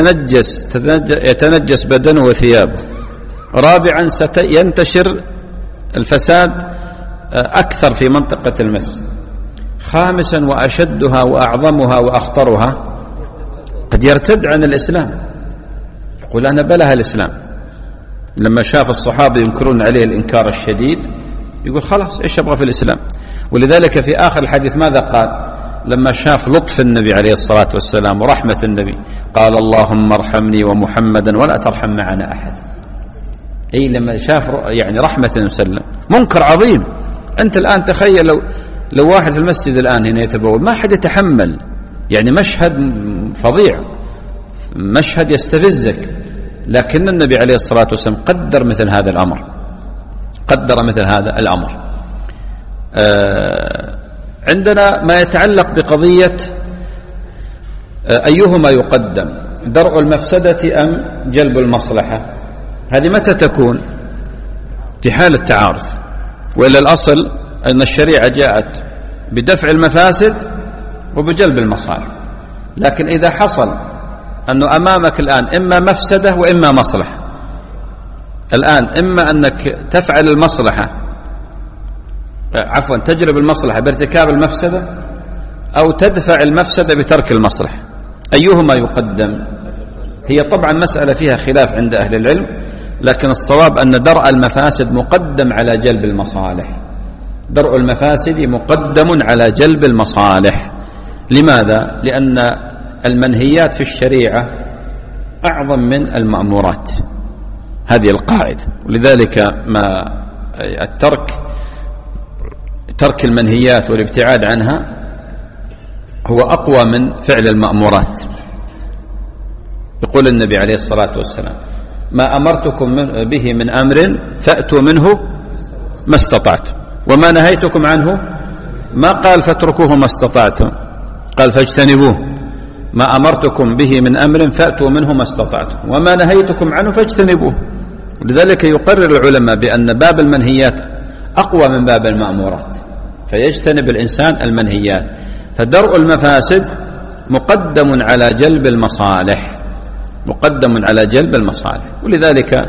يتنجس بدنه وثيابه. رابعا سينتشر الفساد أكثر في منطقة المسجد. خامسا وأشدها وأعظمها وأخطرها قد يرتد عن الإسلام، يقول أنا بلها الإسلام. لما شاف الصحابة ينكرون عليه الإنكار الشديد يقول خلاص إيش أبغى في الإسلام. ولذلك في آخر الحديث ماذا قال لما شاف لطف النبي عليه الصلاة والسلام ورحمة النبي؟ قال: اللهم ارحمني ومحمدا ولا ترحم معنا أحد. أي لما شاف يعني رحمة وسلم. منكر عظيم. أنت الآن تخيل لو واحد في المسجد الآن هنا يتبول ما حد يتحمل، يعني مشهد فظيع، مشهد يستفزك. لكن النبي عليه الصلاة والسلام قدر مثل هذا الأمر. عندنا ما يتعلق بقضية أيهما يقدم، درء المفسدة أم جلب المصلحة. هذه متى تكون؟ في حال التعارض، وإلا الأصل أن الشريعة جاءت بدفع المفاسد وبجلب المصالح. لكن إذا حصل أنه أمامك الآن إما مفسدة وإما مصلحة، الآن إما أنك تفعل المصلحة تجلب المصلحة بارتكاب المفسدة، أو تدفع المفسدة بترك المصلحة. أيهما يقدم؟ هي طبعا مسألة فيها خلاف عند أهل العلم، لكن الصواب أن درء المفاسد مقدم على جلب المصالح. درء المفاسد مقدم على جلب المصالح. لماذا؟ لأن المنهيات في الشريعة أعظم من المأمورات، هذه القاعدة. ولذلك ترك المنهيات والابتعاد عنها هو أقوى من فعل المأمورات. يقول النبي عليه الصلاة والسلام: ما أمرتكم به من أمر فأتوا منه ما استطعتم، وما نهيتكم عنه، ما قال فاتركوه ما استطعتم، قال فاجتنبوه. ما أمرتكم به من أمر فأتوا منه ما استطعتم، وما نهيتكم عنه فاجتنبوه. لذلك يقرر العلماء بأن باب المنهيات أقوى من باب المأمورات، فيجتنب الإنسان المنهيات. فدرء المفاسد مقدم على جلب المصالح، مقدم على جلب المصالح. ولذلك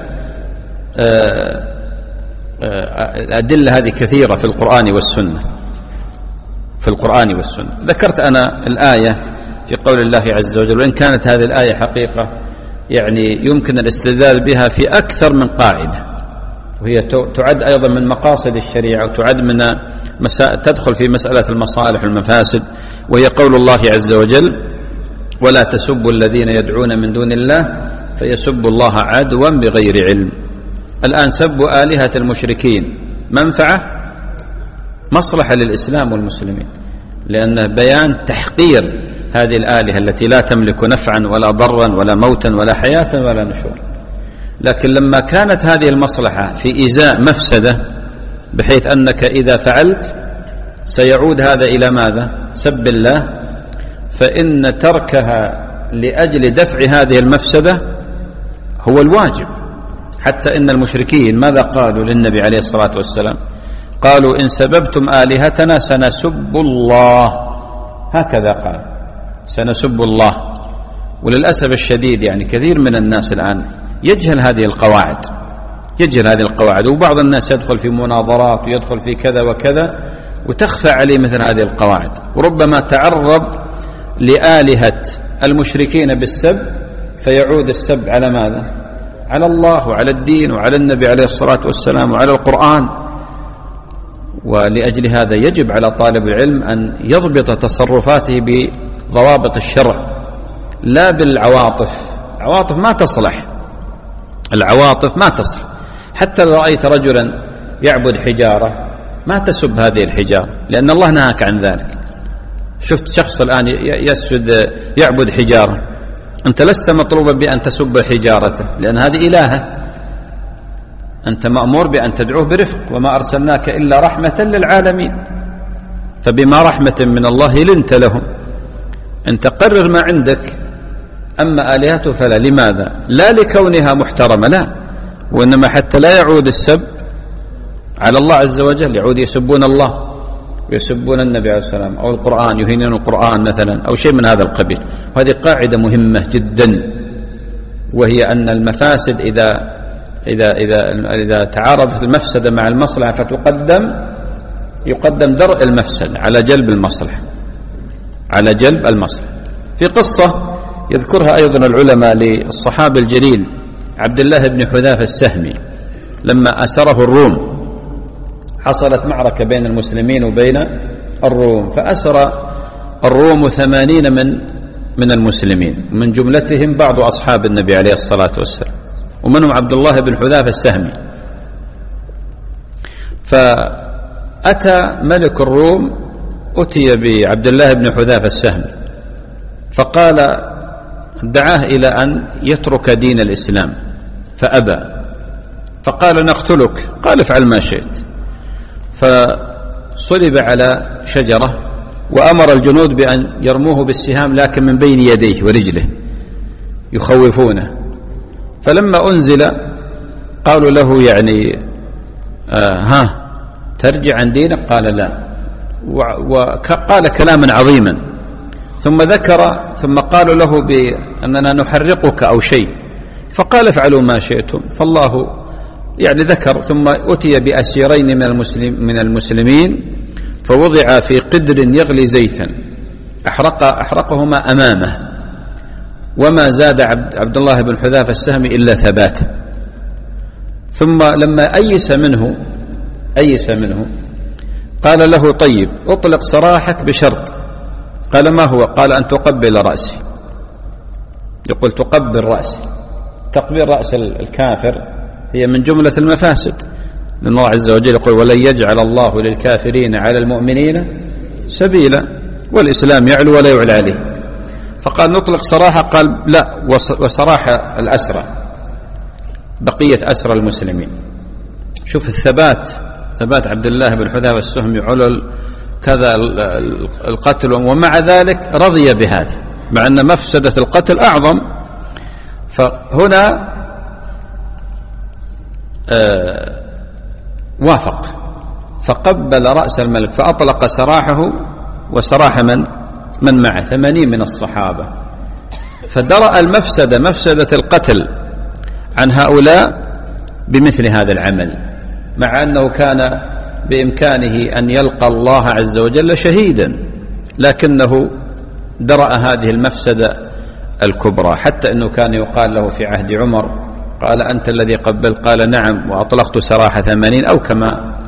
الأدلة هذه كثيرة في القرآن والسنة، في القرآن والسنة. ذكرت أنا الآية في قول الله عز وجل، وإن كانت هذه الآية حقيقة يعني يمكن الاستدلال بها في أكثر من قاعدة، وهي تعد أيضا من مقاصد الشريعة، وتعد من تدخل في مسألة المصالح والمفاسد، وهي قول الله عز وجل: ولا تسبوا الذين يدعون من دون الله فيسبوا الله عدوا بغير علم. الآن سبوا آلهة المشركين منفعة، مصلحة للإسلام والمسلمين، لأنه بيان تحقير هذه الآلهة التي لا تملك نفعا ولا ضرا ولا موتا ولا حياة ولا نشورا. لكن لما كانت هذه المصلحة في إزاء مفسدة، بحيث أنك إذا فعلت سيعود هذا إلى ماذا؟ سب الله، فإن تركها لأجل دفع هذه المفسدة هو الواجب. حتى إن المشركين ماذا قالوا للنبي عليه الصلاة والسلام؟ قالوا: إن سببتم آلهتنا سنسب الله. هكذا قال: سنسب الله. وللأسف الشديد يعني كثير من الناس الآن يجهل هذه القواعد، يجهل هذه القواعد، وبعض الناس يدخل في مناظرات ويدخل في كذا وكذا وتخفى عليه مثل هذه القواعد، وربما تعرض لآلهة المشركين بالسب، فيعود السب على ماذا؟ على الله وعلى الدين وعلى النبي عليه الصلاة والسلام وعلى القرآن. ولأجل هذا يجب على طالب العلم أن يضبط تصرفاته بضوابط الشرع، لا بالعواطف. العواطف ما تصلح، العواطف ما تصلح. حتى لو رأيت رجلا يعبد حجارة ما تسب هذه الحجارة، لأن الله نهاك عن ذلك. شفت شخص الآن يسجد يعبد حجارة، أنت لست مطلوبا بأن تسب حجارته، لأن هذه إلهة. أنت مأمور بأن تدعوه برفق، وما أرسلناك إلا رحمة للعالمين. فبما رحمة من الله لنت لهم. أنت قرر ما عندك. أما آلهته فلا. لماذا؟ لا لكونها محترمة، لا، وإنما حتى لا يعود السب على الله عز وجل، يعود يسبون الله ويسبون النبي عليه السلام أو القرآن، يهينون القرآن مثلا أو شيء من هذا القبيل. وهذه قاعدة مهمة جدا، وهي أن المفاسد إذا تعارضت المفسدة مع المصلحة يقدم درء المفسدة على جلب المصلحة، على جلب المصلحة. في قصة يذكرها أيضا العلماء للصحابي الجليل عبد الله بن حذافة السهمي، لما أسره الروم، حصلت معركة بين المسلمين وبين الروم، فأسر الروم 80 من المسلمين، من جملتهم بعض أصحاب النبي عليه الصلاة والسلام، ومنهم عبد الله بن حذافة السهمي. فأتى ملك الروم، أتي بعبد الله بن حذافة السهمي، فقال دعاه إلى أن يترك دين الإسلام، فأبى، فقال نقتلك، قال افعل ما شئت. فصلب على شجرة، وأمر الجنود بأن يرموه بالسهام لكن من بين يديه ورجله يخوفونه. فلما أنزل قالوا له يعني ترجع عن دينك؟ قال لا، وقال كلاما عظيما، ثم قالوا له بأننا نحرقك أو شيء، فقال افعلوا ما شئتم. فالله يعني ذكر. ثم أتي بأسيرين من المسلمين، فوضع في قدر يغلي زيتا، أحرقهما أمامه، وما زاد عبد الله بن حذافة السهمي إلا ثباتا. ثم لما أيس منه قال له طيب أطلق سراحك بشرط. قال ما هو؟ قال أن تقبل رأسي. يقول تقبل رأسي. تقبيل رأس الكافر هي من جملة المفاسد، لأن الله عز وجل يقول ولن يجعل الله للكافرين على المؤمنين سبيلا، والإسلام يعلو ولا يعلى عليه. فقال نطلق سراحة، قال لا، وسراح الأسرى، بقية أسرى المسلمين. شوف الثبات، ثبات عبد الله بن حذافة السهمي علل كذا القتل، ومع ذلك رضي بهذا مع أن مفسدة القتل أعظم. فهنا وافق، فقبل رأس الملك فأطلق سراحه وسراح من معه 80 من الصحابة. فدرأ المفسدة، مفسدة القتل عن هؤلاء بمثل هذا العمل، مع أنه كان بإمكانه أن يلقى الله عز وجل شهيدا، لكنه درأ هذه المفسدة الكبرى. حتى أنه كان يقال له في عهد عمر قال أنت الذي قبلت؟ قال نعم، وأطلقت سراح 80 أو كما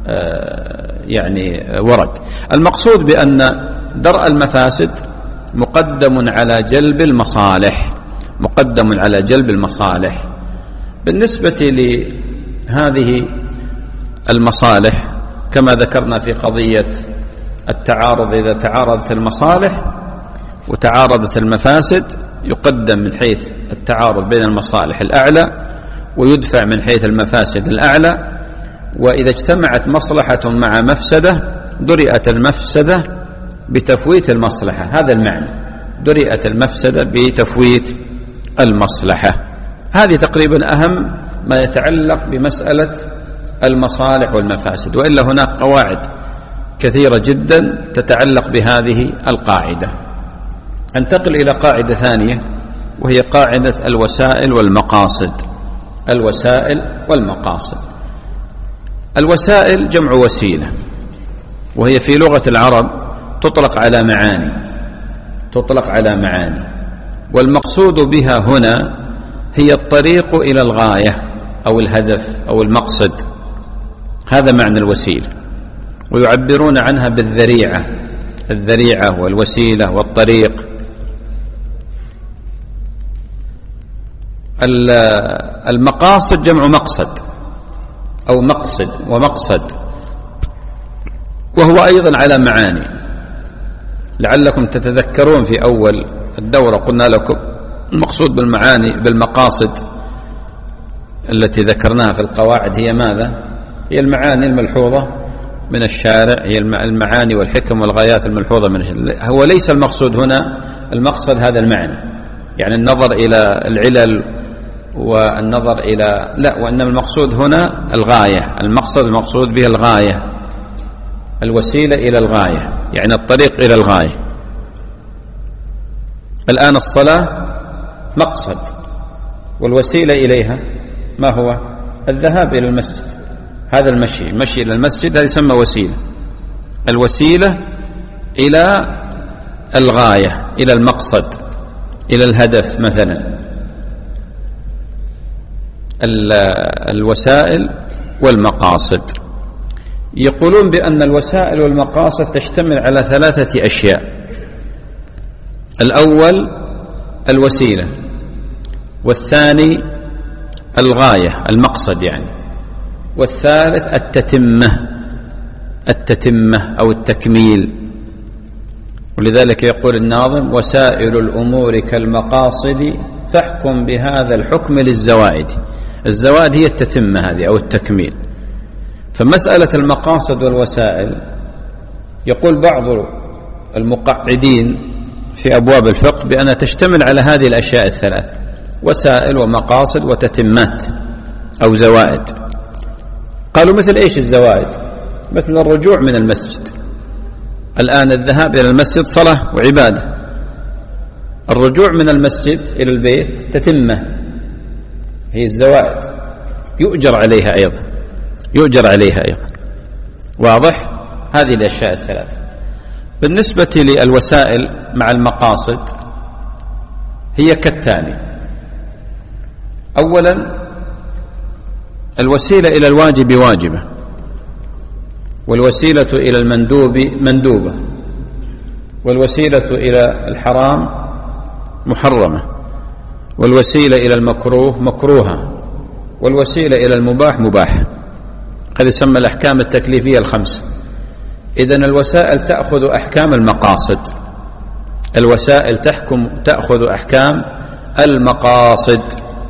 يعني ورد. المقصود بأن درء المفاسد مقدم على جلب المصالح، مقدم على جلب المصالح. بالنسبة لهذه المصالح كما ذكرنا في قضية التعارض، إذا تعارضت المصالح وتعارضت المفاسد يقدم من حيث التعارض بين المصالح الأعلى ويدفع من حيث المفاسد الأعلى. وإذا اجتمعت مصلحة مع مفسدة درئت المفسدة بتفويت المصلحة، هذا المعنى، درئت المفسدة بتفويت المصلحة. هذه تقريبا أهم ما يتعلق بمسألة المصالح والمفاسد، وإلا هناك قواعد كثيرة جدا تتعلق بهذه القاعدة. انتقل إلى قاعدة ثانية وهي قاعدة الوسائل والمقاصد. الوسائل والمقاصد. الوسائل جمع وسيلة، وهي في لغة العرب تطلق على معاني، تطلق على معاني، والمقصود بها هنا هي الطريق إلى الغاية أو الهدف أو المقصد، هذا معنى الوسيلة. ويعبرون عنها بالذريعة، الذريعة والوسيلة والطريق. المقاصد جمع مقصد أو مقصد ومقصد، وهو أيضا على معاني. لعلكم تتذكرون في أول الدورة قلنا لكم المقصود بالمعاني بالمقاصد التي ذكرناها في القواعد هي ماذا؟ هي المعاني الملحوظة من الشارع، هي المعاني والحكم والغايات الملحوظة من الشارع. هو ليس المقصود هنا المقصد هذا المعنى، يعني النظر إلى العلل والنظر إلى لا، وإنما المقصود هنا الغاية، المقصد المقصود به الغاية، الوسيلة إلى الغاية، يعني الطريق إلى الغاية. الآن الصلاة مقصد، والوسيلة إليها ما هو؟ الذهاب إلى المسجد، هذا المشي إلى المسجد هذا يسمى وسيلة. الوسيلة إلى الغاية، إلى المقصد، إلى الهدف مثلا. الوسائل والمقاصد يقولون بأن الوسائل والمقاصد تشتمل على 3 أشياء. الأول الوسيلة، والثاني الغاية المقصد يعني، والثالث التتمة أو التكميل. ولذلك يقول الناظم وسائل الأمور كالمقاصد فاحكم بهذا الحكم للزوائد. الزوائد هي التتمة هذه أو التكميل. فمسألة المقاصد والوسائل يقول بعض المقعدين في أبواب الفقه بأنها تشتمل على هذه الأشياء الثلاث: وسائل ومقاصد وتتمات أو زوائد. قالوا مثل إيش الزوائد؟ مثل الرجوع من المسجد. الآن الذهاب إلى المسجد صلاة وعبادة، الرجوع من المسجد إلى البيت تتمة، هي الزوائد، يؤجر عليها أيضا، يؤجر عليها أيضا. واضح؟ هذه الأشياء الثلاث. بالنسبة للوسائل مع المقاصد هي كالتالي: أولا الوسيلة إلى الواجب واجبة، والوسيلة إلى المندوب مندوبة، والوسيلة إلى الحرام محرمة، والوسيلة إلى المكروه مكروهة، والوسيلة إلى المباح مباح. هذه يسمى الأحكام التكليفية الخمسة. إذن الوسائل تأخذ أحكام المقاصد، الوسائل تأخذ أحكام المقاصد.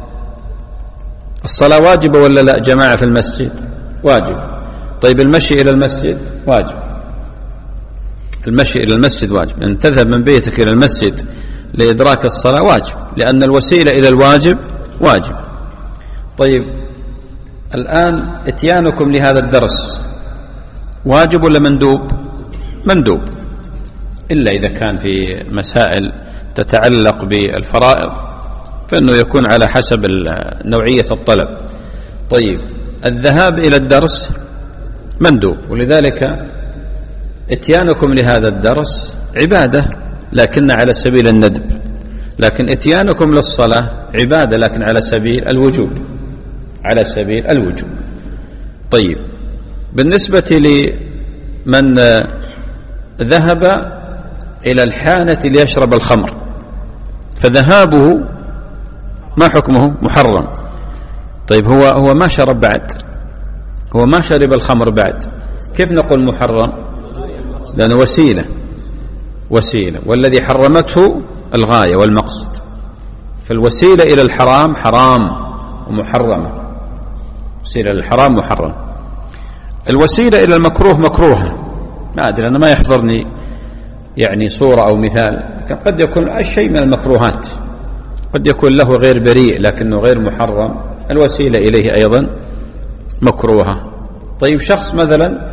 الصلاة واجبة ولا لا جماعة في المسجد؟ واجب. طيب المشي إلى المسجد واجب، المشي إلى المسجد واجب، أن تذهب من بيتك إلى المسجد لإدراك الصلاة واجب، لأن الوسيلة إلى الواجب واجب. طيب الآن اتيانكم لهذا الدرس واجب ولا مندوب؟ مندوب، إلا إذا كان في مسائل تتعلق بالفرائض فإنه يكون على حسب نوعية الطلب. طيب الذهاب إلى الدرس مندوب، ولذلك اتيانكم لهذا الدرس عبادة لكن على سبيل الندب، لكن اتيانكم للصلاة عبادة لكن على سبيل الوجوب، على سبيل الوجوب. طيب بالنسبة لمن ذهب إلى الحانة ليشرب الخمر فذهابه ما حكمه؟ محرم. طيب هو ما شرب بعد، هو ما شرب الخمر بعد، كيف نقول محرم؟ لأنه وسيلة، والذي حرمته الغاية والمقصد، فالوسيلة إلى الحرام حرام ومحرمة، وسيلة إلى الحرام محرم. الوسيلة إلى المكروه مكروهة، ما أدري أنا ما يحضرني يعني صورة أو مثال، لكن قد يكون الشيء من المكروهات، قد يكون له غير بريء لكنه غير محرم، الوسيلة إليه أيضا مكروهة. طيب شخص مثلا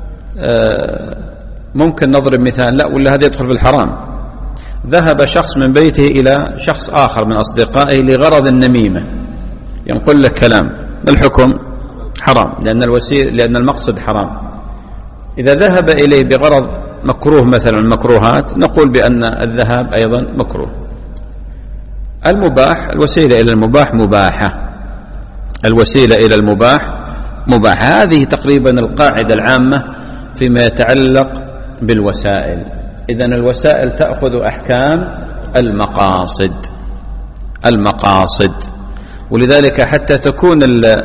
ممكن نضرب مثال، لا ولا هذا يدخل في الحرام، ذهب شخص من بيته إلى شخص آخر من أصدقائه لغرض النميمة، ينقل لك كلام، الحكم حرام لأن المقصد حرام. إذا ذهب إليه بغرض مكروه مثلا المكروهات نقول بأن الذهاب أيضا مكروه. المباح، الوسيلة إلى المباح مباحة، الوسيلة إلى المباح مباح. هذه تقريبا القاعدة العامة فيما يتعلق بالوسائل. إذن الوسائل تأخذ أحكام المقاصد، ولذلك حتى تكون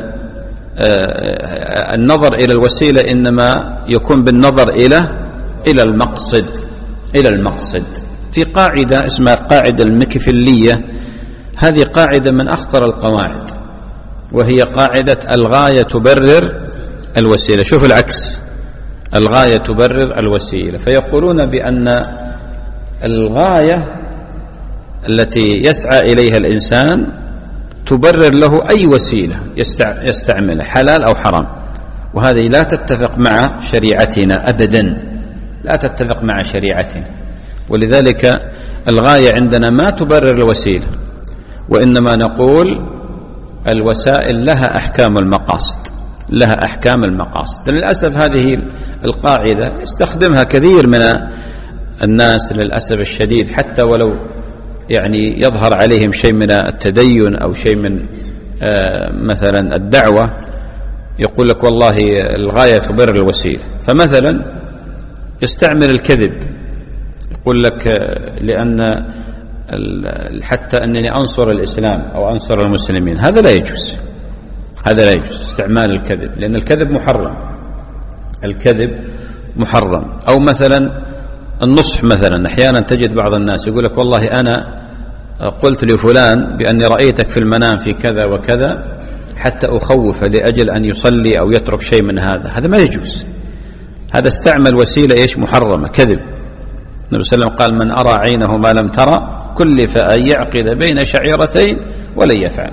النظر إلى الوسيلة إنما يكون بالنظر إلى المقصد. في قاعدة اسمها القاعدة المكفلية، هذه قاعدة من أخطر القواعد، وهي قاعدة الغاية تبرر الوسيلة. شوف العكس، الغاية تبرر الوسيلة، فيقولون بأن الغاية التي يسعى إليها الإنسان تبرر له أي وسيلة يستعملها حلال أو حرام، وهذه لا تتفق مع شريعتنا أبدا، لا تتفق مع شريعتنا. ولذلك الغاية عندنا ما تبرر الوسيلة، وإنما نقول الوسائل لها أحكام المقاصد، لها أحكام المقاصد. للأسف هذه القاعدة يستخدمها كثير من الناس للأسف الشديد، حتى ولو يعني يظهر عليهم شيء من التدين أو شيء من مثلا الدعوة، يقول لك والله الغاية تبرر الوسيلة. فمثلا يستعمل الكذب، يقول لك لأن حتى أنني أنصر الإسلام أو أنصر المسلمين، هذا لا يجوز، هذا لا يجوز استعمال الكذب، لأن الكذب محرم، الكذب محرم. أو مثلا النصح، مثلا أحيانا تجد بعض الناس يقول لك والله أنا قلت لفلان بأني رأيتك في المنام في كذا وكذا حتى أخوف لأجل أن يصلي أو يترك شيء من هذا ما يجوز، هذا استعمل وسيلة إيش؟ محرمة، كذب. النبي صلى الله عليه وسلم قال من أرى عينه ما لم ترى كلف أن يعقد بين شعيرتين ولن يفعل.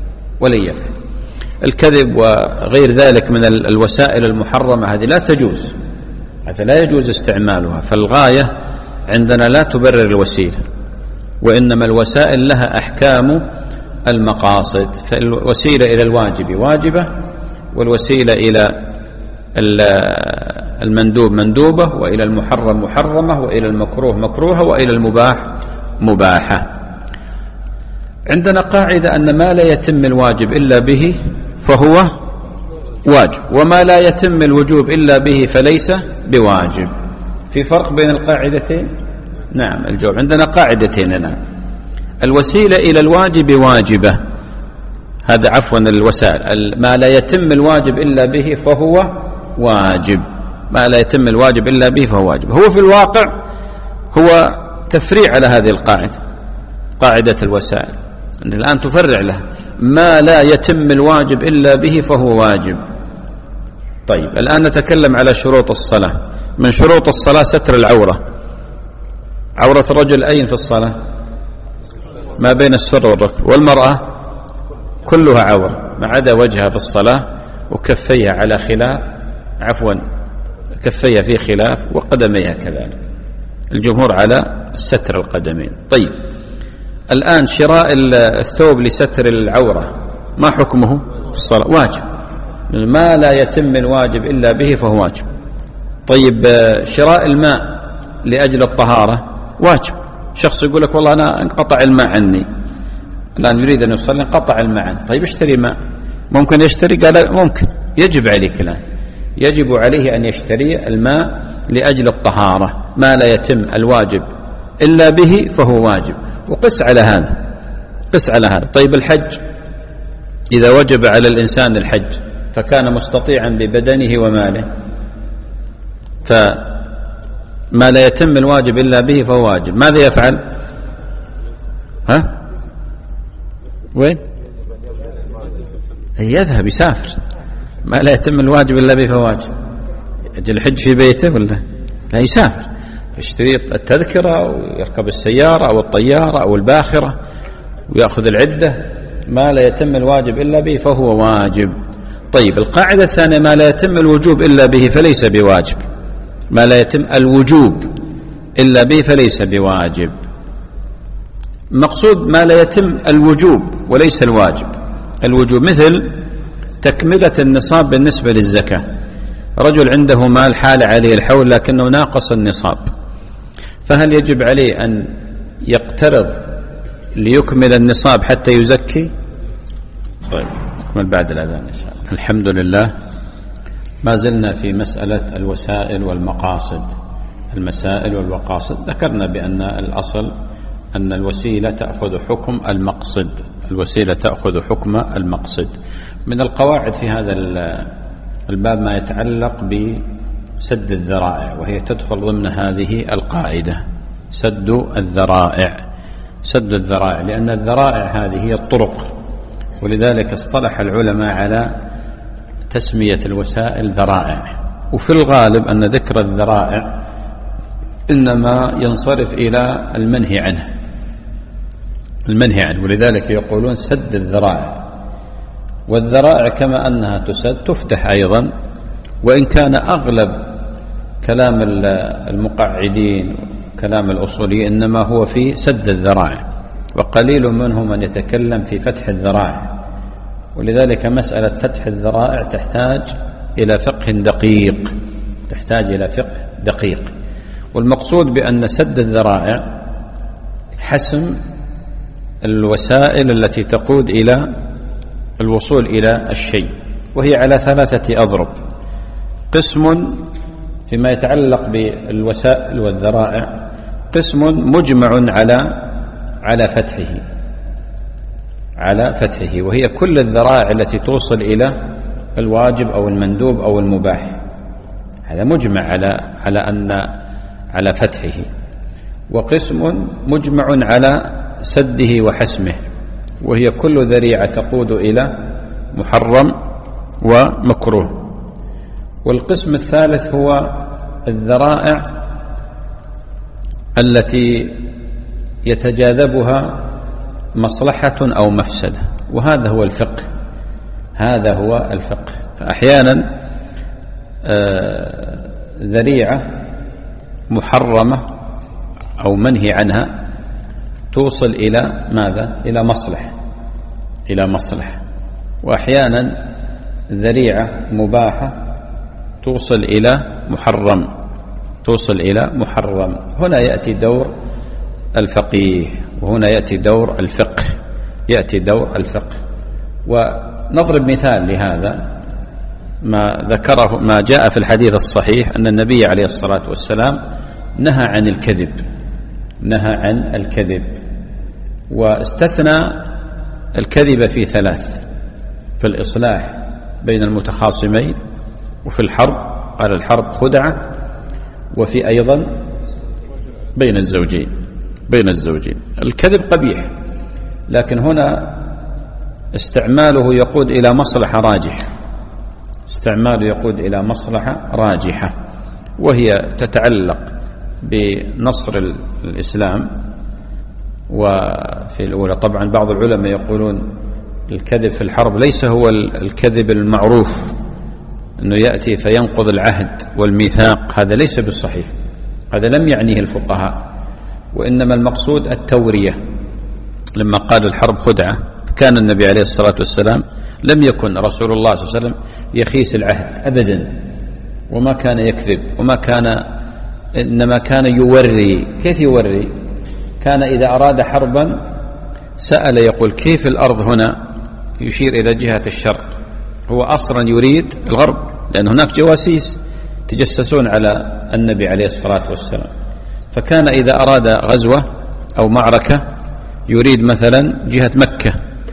الكذب وغير ذلك من الوسائل المحرمة هذه لا تجوز، هذا لا يجوز استعمالها. فالغاية عندنا لا تبرر الوسيلة، وإنما الوسائل لها أحكام المقاصد. فالوسيلة إلى الواجب واجبة، والوسيلة إلى المندوب مندوبة، وإلى المحرم محرمة، وإلى المكروه مكروهة، وإلى المباح مباحة. عندنا قاعدة أن ما لا يتم الواجب إلا به واجب، وما لا يتم الوجوب إلا به فليس بواجب. في فرق بين القاعدتين؟ نعم الجواب عندنا قاعدتين الآن. الوسيلة إلى الواجب واجبة، هذا عفوا الوسائل، ما لا يتم الواجب إلا به فهو واجب، ما لا يتم الواجب إلا به فهو واجب. هو في الواقع هو تفريع على هذه القاعدة، قاعدة الوسائل أنت الآن تفرع لها، ما لا يتم الواجب إلا به فهو واجب. طيب الآن نتكلم على شروط الصلاة. من شروط الصلاة ستر العورة. عورة الرجل أين في الصلاة؟ ما بين السر والركب. والمرأة كلها عورة ما عدا وجهها في الصلاة وكفيها على خلاف، عفوا كفيها في خلاف وقدميها كذلك. الجمهور على ستر القدمين. طيب الآن شراء الثوب لستر العورة ما حكمه في الصلاة؟ واجب، ما لا يتم الواجب إلا به فهو واجب. طيب شراء الماء لأجل الطهارة واجب. شخص يقول لك والله أنا انقطع الماء عني، الآن يريد أن يصلي انقطع الماء عنه. طيب اشتري ماء. ممكن يشتري؟ قال ممكن. يجب عليك الآن، يجب عليه أن يشتري الماء لأجل الطهارة، ما لا يتم الواجب إلا به فهو واجب. وقس على هذا، قس على هذا. طيب الحج، إذا وجب على الإنسان الحج فكان مستطيعا ببدنه وماله، فما لا يتم الواجب إلا به فهو واجب، ماذا يفعل؟ ها؟ وين؟ يذهب يسافر. ما لا يتم الواجب إلا به فهو واجب. يجل الحج في بيته ولا لا؟ يسافر، يشتري التذكرة ويركب السيارة أو الطيارة أو الباخرة ويأخذ العدة. ما لا يتم الواجب إلا به فهو واجب. طيب القاعدة الثانية، ما لا يتم الوجوب إلا به فليس بواجب. ما لا يتم الوجوب إلا به فليس بواجب. مقصود ما لا يتم الوجوب وليس الواجب. الوجوب مثل تكملة النصاب بالنسبة للزكاة. رجل عنده مال حال عليه الحول لكنه ناقص النصاب، فهل يجب عليه أن يقترض ليكمل النصاب حتى يزكي؟ طيب نكمل بعد الأذان إن شاء الله. الحمد لله، ما زلنا في مسألة الوسائل والمقاصد. المسائل والمقاصد ذكرنا بأن الأصل أن الوسيلة تأخذ حكم المقصد، الوسيلة تأخذ حكم المقصد. من القواعد في هذا الباب ما يتعلق بسد الذرائع، وهي تدخل ضمن هذه القاعدة، سد الذرائع. سد الذرائع لأن الذرائع هذه هي الطرق، ولذلك اصطلح العلماء على تسمية الوسائل ذرائع. وفي الغالب أن ذكر الذرائع إنما ينصرف إلى المنهي عنه، المنهي عنه، ولذلك يقولون سد الذرائع. والذرائع كما أنها تسد تفتح أيضا، وإن كان أغلب كلام المقعدين كلام الأصولي إنما هو في سد الذرائع، وقليل منهم من يتكلم في فتح الذرائع. ولذلك مسألة فتح الذرائع تحتاج إلى فقه دقيق، تحتاج إلى فقه دقيق. والمقصود بأن سد الذرائع حسم الوسائل التي تقود إلى الوصول إلى الشيء، وهي على 3 أضرب. قسم فيما يتعلق بالوسائل والذرائع، قسم مجمع على فتحه، وهي كل الذرائع التي توصل إلى الواجب أو المندوب أو المباح، هذا مجمع على فتحه. وقسم مجمع على سده وحسمه، وهي كل ذريعة تقود إلى محرم ومكروه. والقسم الثالث هو الذرائع التي يتجاذبها مصلحة أو مفسدة، وهذا هو الفقه، هذا هو الفقه. فأحيانا ذريعة محرمة أو منهي عنها توصل إلى ماذا؟ إلى مصلحة. وأحيانا ذريعة مباحة توصل إلى محرم. هنا يأتي دور الفقيه، وهنا يأتي دور الفقه، ونضرب مثال لهذا. ما جاء في الحديث الصحيح أن النبي عليه الصلاة والسلام نهى عن الكذب واستثنى الكذب في 3: في الإصلاح بين المتخاصمين، وفي الحرب قال الحرب خدعة، وفي أيضا بين الزوجين. الكذب قبيح، لكن هنا استعماله يقود إلى مصلحة راجحة، وهي تتعلق بنصر الإسلام. وفي الأولى طبعا بعض العلماء يقولون الكذب في الحرب ليس هو الكذب المعروف أنه يأتي فينقض العهد والميثاق، هذا ليس بالصحيح، هذا لم يعنيه الفقهاء، وإنما المقصود التورية. لما قال الحرب خدعة، كان النبي عليه الصلاة والسلام لم يكن رسول الله صلى الله عليه وسلم يخيس العهد أبدا، وما كان يكذب، إنما كان يوري. كيف يوري؟ كان إذا أراد حربا سأل يقول كيف الأرض هنا، يشير إلى جهة الشرق، هو أصلا يريد الغرب، لأن هناك جواسيس تجسسون على النبي عليه الصلاة والسلام. فكان إذا أراد غزوة أو معركة يريد مثلا جهة مكة،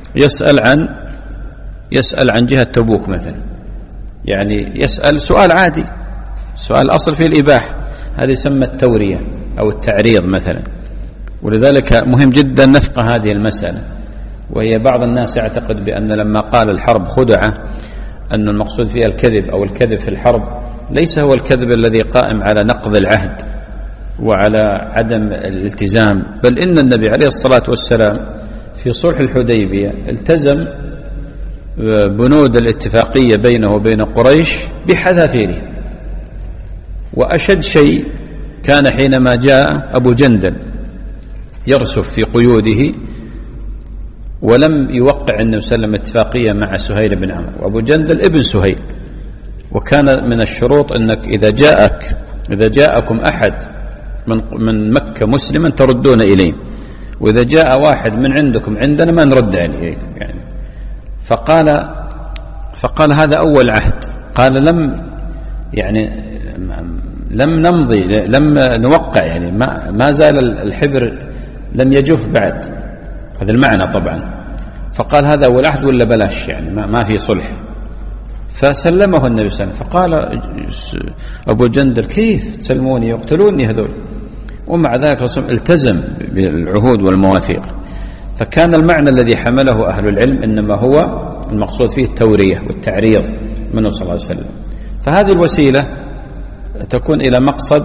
يسأل عن جهة تبوك مثلا، يعني يسأل سؤال عادي، سؤال أصل فيه الإباحة، هذه يسمى التورية أو التعريض مثلا. ولذلك مهم جدا نفقه هذه المسألة، وهي بعض الناس يعتقد بأن لما قال الحرب خدعة أن المقصود فيها الكذب، أو الكذب في الحرب ليس هو الكذب الذي قائم على نقض العهد وعلى عدم الالتزام، بل إن النبي عليه الصلاة والسلام في صلح الحديبية التزم بنود الاتفاقية بينه وبين قريش بحذافيره. وأشد شيء كان حينما جاء أبو جندل يرسف في قيوده ولم يوقع النبي صلى الله عليه وسلم اتفاقية مع سهيل بن عمرو، وأبو جندل ابن سهيل، وكان من الشروط أنك إذا جاءكم أحد من مكة مسلما تردون إليه، وإذا جاء واحد من عندكم عندنا ما نرد عليكم يعني. فقال هذا أول عهد، قال لم نمضي، لم نوقع، يعني ما زال الحبر لم يجف بعد، هذا المعنى طبعا. فقال هذا أول عهد ولا بلاش، يعني ما في صلح. فسلمه النبي صلى الله عليه وسلم، فقال أبو جندل كيف تسلموني، يقتلوني هذول، ومع ذلك رسول التزم بالعهود والمواثيق. فكان المعنى الذي حمله أهل العلم إنما هو المقصود فيه التورية والتعريض منه صلى الله عليه وسلم. فهذه الوسيلة تكون إلى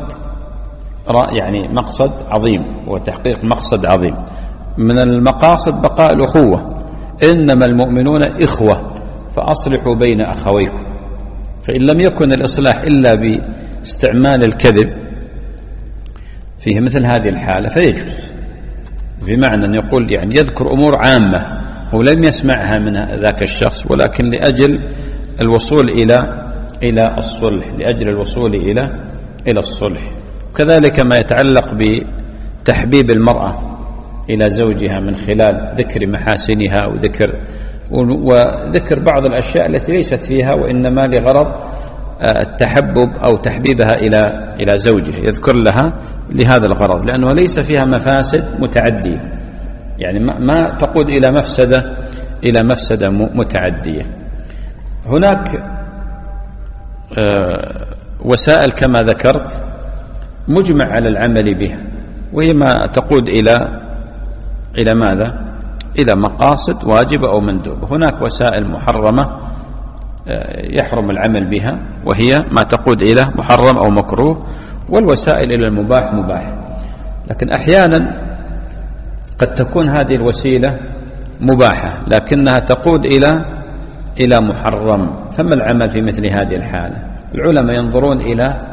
مقصد عظيم، وتحقيق مقصد عظيم. من المقاصد بقاء الأخوة، إنما المؤمنون إخوة فأصلحوا بين أخويكم. فإن لم يكن الإصلاح إلا باستعمال الكذب فيه مثل هذه الحالة فيجوز، بمعنى أن يقول يعني يذكر أمور عامة هو لم يسمعها من ذاك الشخص، ولكن لأجل الوصول إلى الصلح، لأجل الوصول إلى الصلح. وكذلك ما يتعلق بتحبيب المرأة إلى زوجها من خلال ذكر محاسنها وذكر بعض الأشياء التي ليست فيها، وإنما لغرض التحبب أو تحبيبها إلى زوجها، يذكر لها لهذا الغرض، لأنه ليس فيها مفاسد متعدية، يعني ما تقود إلى مفسدة متعدية. هناك وسائل كما ذكرت مجمع على العمل بها، وهي ما تقود إلى ماذا؟ إلى مقاصد واجبة أو مندوبة. هناك وسائل محرمة يحرم العمل بها، وهي ما تقود إلى محرم أو مكروه، والوسائل إلى المباح مباح. لكن أحيانا قد تكون هذه الوسيلة مباحة لكنها تقود إلى محرم، فما العمل في مثل هذه الحالة؟ العلماء ينظرون إلى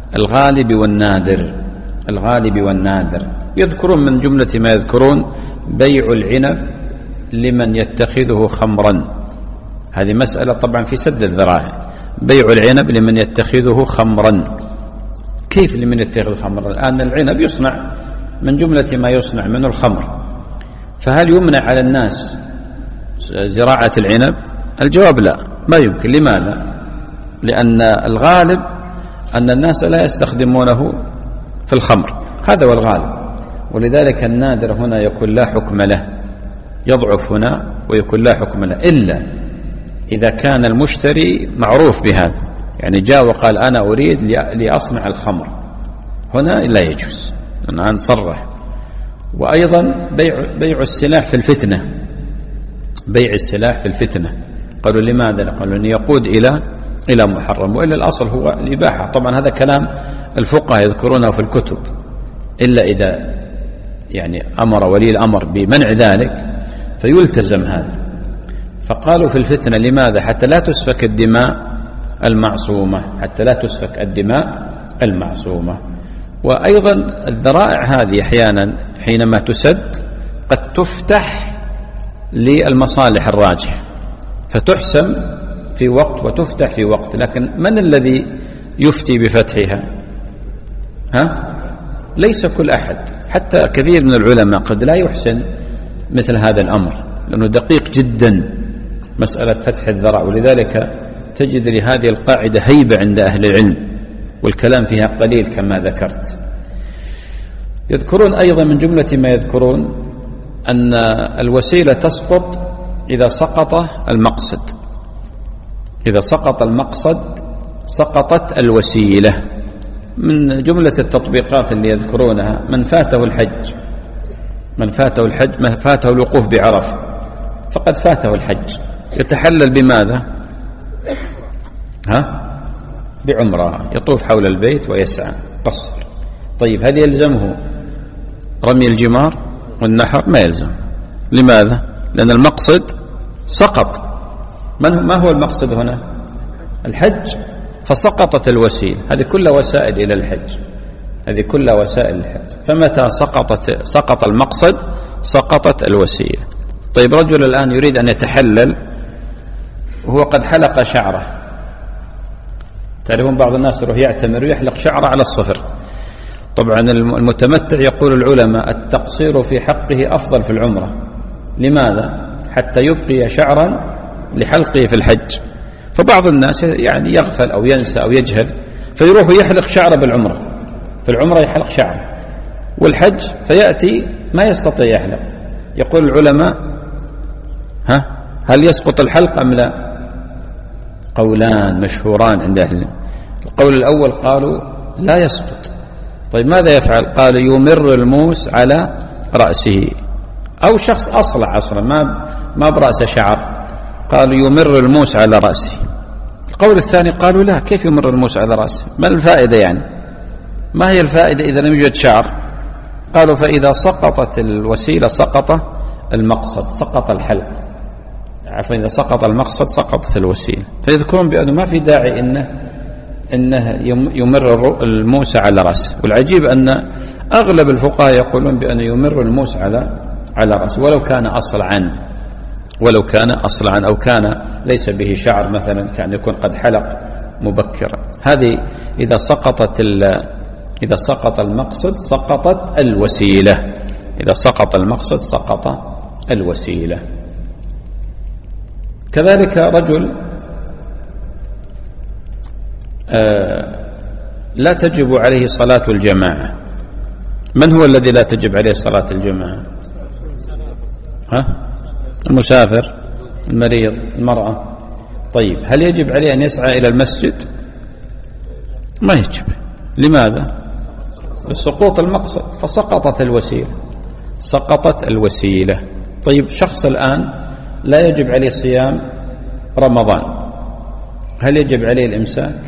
الغالب والنادر. يذكرون من جملة ما يذكرون بيع العنب لمن يتخذه خمرا، هذه مسألة طبعا في سد الذرائع. بيع العنب لمن يتخذه خمرا، كيف لمن يتخذه خمرا؟ الآن العنب يصنع من جملة ما يصنع منه الخمر، فهل يمنع على الناس زراعة العنب؟ الجواب لا، ما يمكن. لماذا؟ لأن الغالب أن الناس لا يستخدمونه في الخمر، هذا هو الغالب، ولذلك النادر هنا يكون لا حكم له، يضعف هنا ويكون لا حكم له، إلا إذا كان المشتري معروف بهذا، يعني جاء وقال أنا أريد لأصنع الخمر، هنا لا يجوز، أنا نصرح. وأيضا بيع السلاح في الفتنة، بيع السلاح في الفتنة، قالوا لماذا؟ قالوا أن يقود إلى محرم، وإلا الأصل هو الإباحة. طبعا هذا كلام الفقهاء يذكرونه في الكتب، إلا إذا يعني أمر ولي الأمر بمنع ذلك فيلتزم هذا. فقالوا في الفتنة لماذا؟ حتى لا تسفك الدماء المعصومة، حتى لا تسفك الدماء المعصومة. وأيضا الذرائع هذه أحيانا حينما تسد قد تفتح للمصالح الراجحة، فتحسم في وقت وتفتح في وقت، لكن من الذي يفتي بفتحها؟ ليس كل أحد، حتى كثير من العلماء قد لا يحسن مثل هذا الأمر، لأنه دقيق جدا مسألة فتح الذرائع، ولذلك تجد لهذه القاعدة هيبة عند أهل العلم، والكلام فيها قليل كما ذكرت. يذكرون أيضا من جملة ما يذكرون أن الوسيلة تسقط إذا سقط المقصد، إذا سقط المقصد سقطت الوسيلة. من جملة التطبيقات اللي يذكرونها من فاته الحج، من فاته الحج، ما فاته الوقوف بعرفة فقد فاته الحج، يتحلل بماذا؟ بعمرة، يطوف حول البيت ويسعى قصر. طيب هل يلزمه رمي الجمار والنحر؟ ما يلزم. لماذا؟ لأن المقصد سقط. ما هو المقصد هنا؟ الحج، فسقطت الوسيلة. هذه كلها وسائل إلى الحج، هذه كلها وسائل الحج، فمتى سقط المقصد سقطت الوسيلة. طيب رجل الآن يريد أن يتحلل وهو قد حلق شعره، تعرفون بعض الناس يروح يعتمر ويحلق شعره على الصفر. طبعا المتمتع يقول العلماء التقصير في حقه أفضل في العمرة. لماذا؟ حتى يبقي شعرا لحلقه في الحج. فبعض الناس يعني يغفل أو ينسى أو يجهل فيروح يحلق شعره بالعمرة، في العمرة يحلق شعره، والحج فيأتي ما يستطيع يحلق. يقول العلماء هل يسقط الحلق أم لا؟ قولان مشهوران عند أهل العلم. القول الأول قالوا لا يسقط. طيب ماذا يفعل؟ قال يمر الموس على رأسه، أو شخص أصلع أصلا ما برأس شعر، قالوا يمر الموس على رأسه. القول الثاني قالوا لا، كيف يمر الموس على رأسه؟ ما الفائدة يعني؟ ما هي الفائدة إذا لم يوجد شعر؟ قالوا فإذا سقطت الوسيلة سقط المقصد، سقط الحلق، عفوا إذا سقط المقصد سقطت الوسيلة. فيذكرون بأنه ما في داعي إنه يمر الموس على رأسه. والعجيب أن أغلب الفقهاء يقولون بأنه يمر الموس على رأسه ولو كان أصلعا أو كان ليس به شعر مثلا، كان يكون قد حلق مبكرا. هذه إذا سقط المقصد سقطت الوسيلة، إذا سقط المقصد سقط الوسيلة. كذلك رجل لا تجب عليه صلاة الجماعة. من هو الذي لا تجب عليه صلاة الجماعة؟ المسافر، المريض، المرأة. طيب هل يجب عليه أن يسعى إلى المسجد؟ ما يجب. لماذا؟ لسقوط المقصد، فسقطت الوسيلة، سقطت الوسيلة. طيب شخص الآن لا يجب عليه صيام رمضان، هل يجب عليه الإمساك؟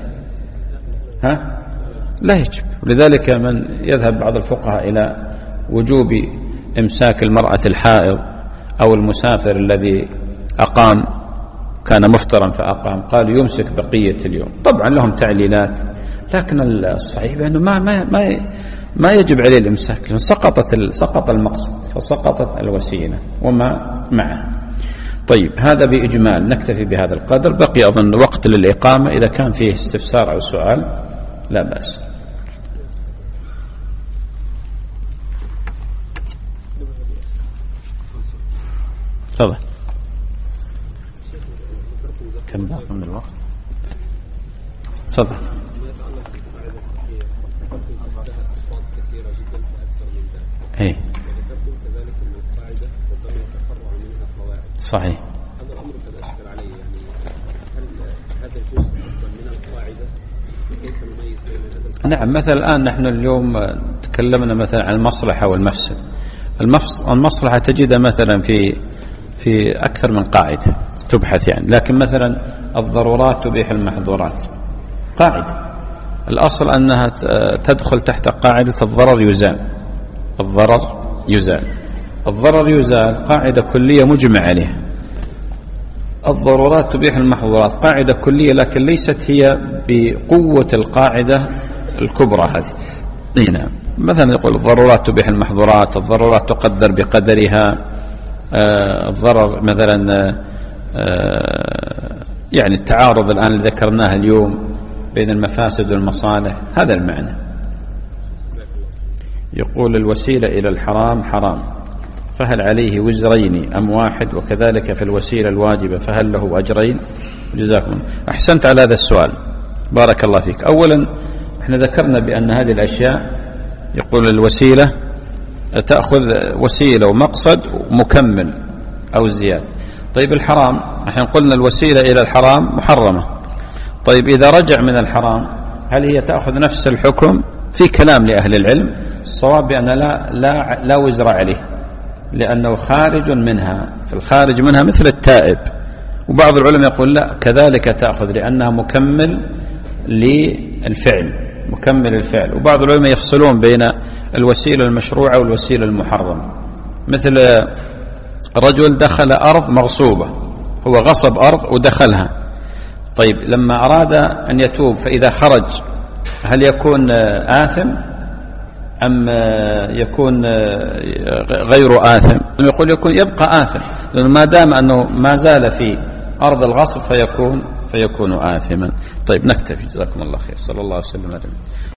لا يجب. ولذلك من يذهب بعض الفقهاء إلى وجوب إمساك المرأة الحائض أو المسافر الذي أقام كان مفطرا فأقام، قالوا يمسك بقية اليوم. طبعا لهم تعليلات، لكن الصحيح أنه ما يجب عليه الإمساك، لأن سقط المقصد فسقطت الوسيلة وما معه. طيب هذا بإجمال، نكتفي بهذا القدر. بقي أظن وقت للإقامة، إذا كان فيه استفسار أو سؤال لا بأس. تفضل. كم باقي من الوقت؟ تفضل. ايه صحيح. هذا الأمر قد أشكل عليه، يعني هل هذا الجزء أصلا من القاعدة؟ كيف نميز بين هذا؟ نعم، مثلا الآن نحن اليوم تكلمنا مثلا عن المصلحة والمفسد. المصلحة تجدها مثلا في أكثر من قاعدة تبحث يعني، لكن مثلا الضرورات تبيح المحظورات قاعدة، الأصل أنها تدخل تحت قاعدة الضرر يزال. الضرر يزال قاعدة كلية مجمع عليها. الضرورات تبيح المحظورات قاعدة كلية، لكن ليست هي بقوة القاعدة الكبرى هذه. نعم، مثلا يقول الضرورات تبيح المحظورات، الضرورات تقدر بقدرها، الضرر مثلا يعني التعارض الآن اللي ذكرناه اليوم بين المفاسد والمصالح، هذا المعنى. يقول الوسيلة إلى الحرام حرام، فهل عليه وزرين أم واحد؟ وكذلك في الوسيلة الواجبة فهل له أجرين؟ جزاكم الله. أحسنت على هذا السؤال، بارك الله فيك. أولا احنا ذكرنا بأن هذه الأشياء يقول الوسيلة تأخذ وسيلة ومقصد ومكمل أو زيادة. طيب الحرام احنا قلنا الوسيلة إلى الحرام محرمة. طيب إذا رجع من الحرام هل هي تأخذ نفس الحكم؟ في كلام لأهل العلم، الصواب بأن لا وزر عليه، لأنه خارج منها، في الخارج منها مثل التائب. وبعض العلماء يقول لا، كذلك تأخذ لأنها مكمل للفعل، مكمل الفعل. وبعض العلماء يفصلون بين الوسيلة المشروعة والوسيلة المحرمة. مثل رجل دخل أرض مغصوبة، هو غصب أرض ودخلها. طيب لما أراد أن يتوب فإذا خرج هل يكون آثم أم يكون غير آثم؟ يقول يبقى آثم، لأنه ما دام أنه ما زال في أرض الغصب فيكون آثما. طيب نكتفي، جزاكم الله خير، صلى الله عليه وسلم.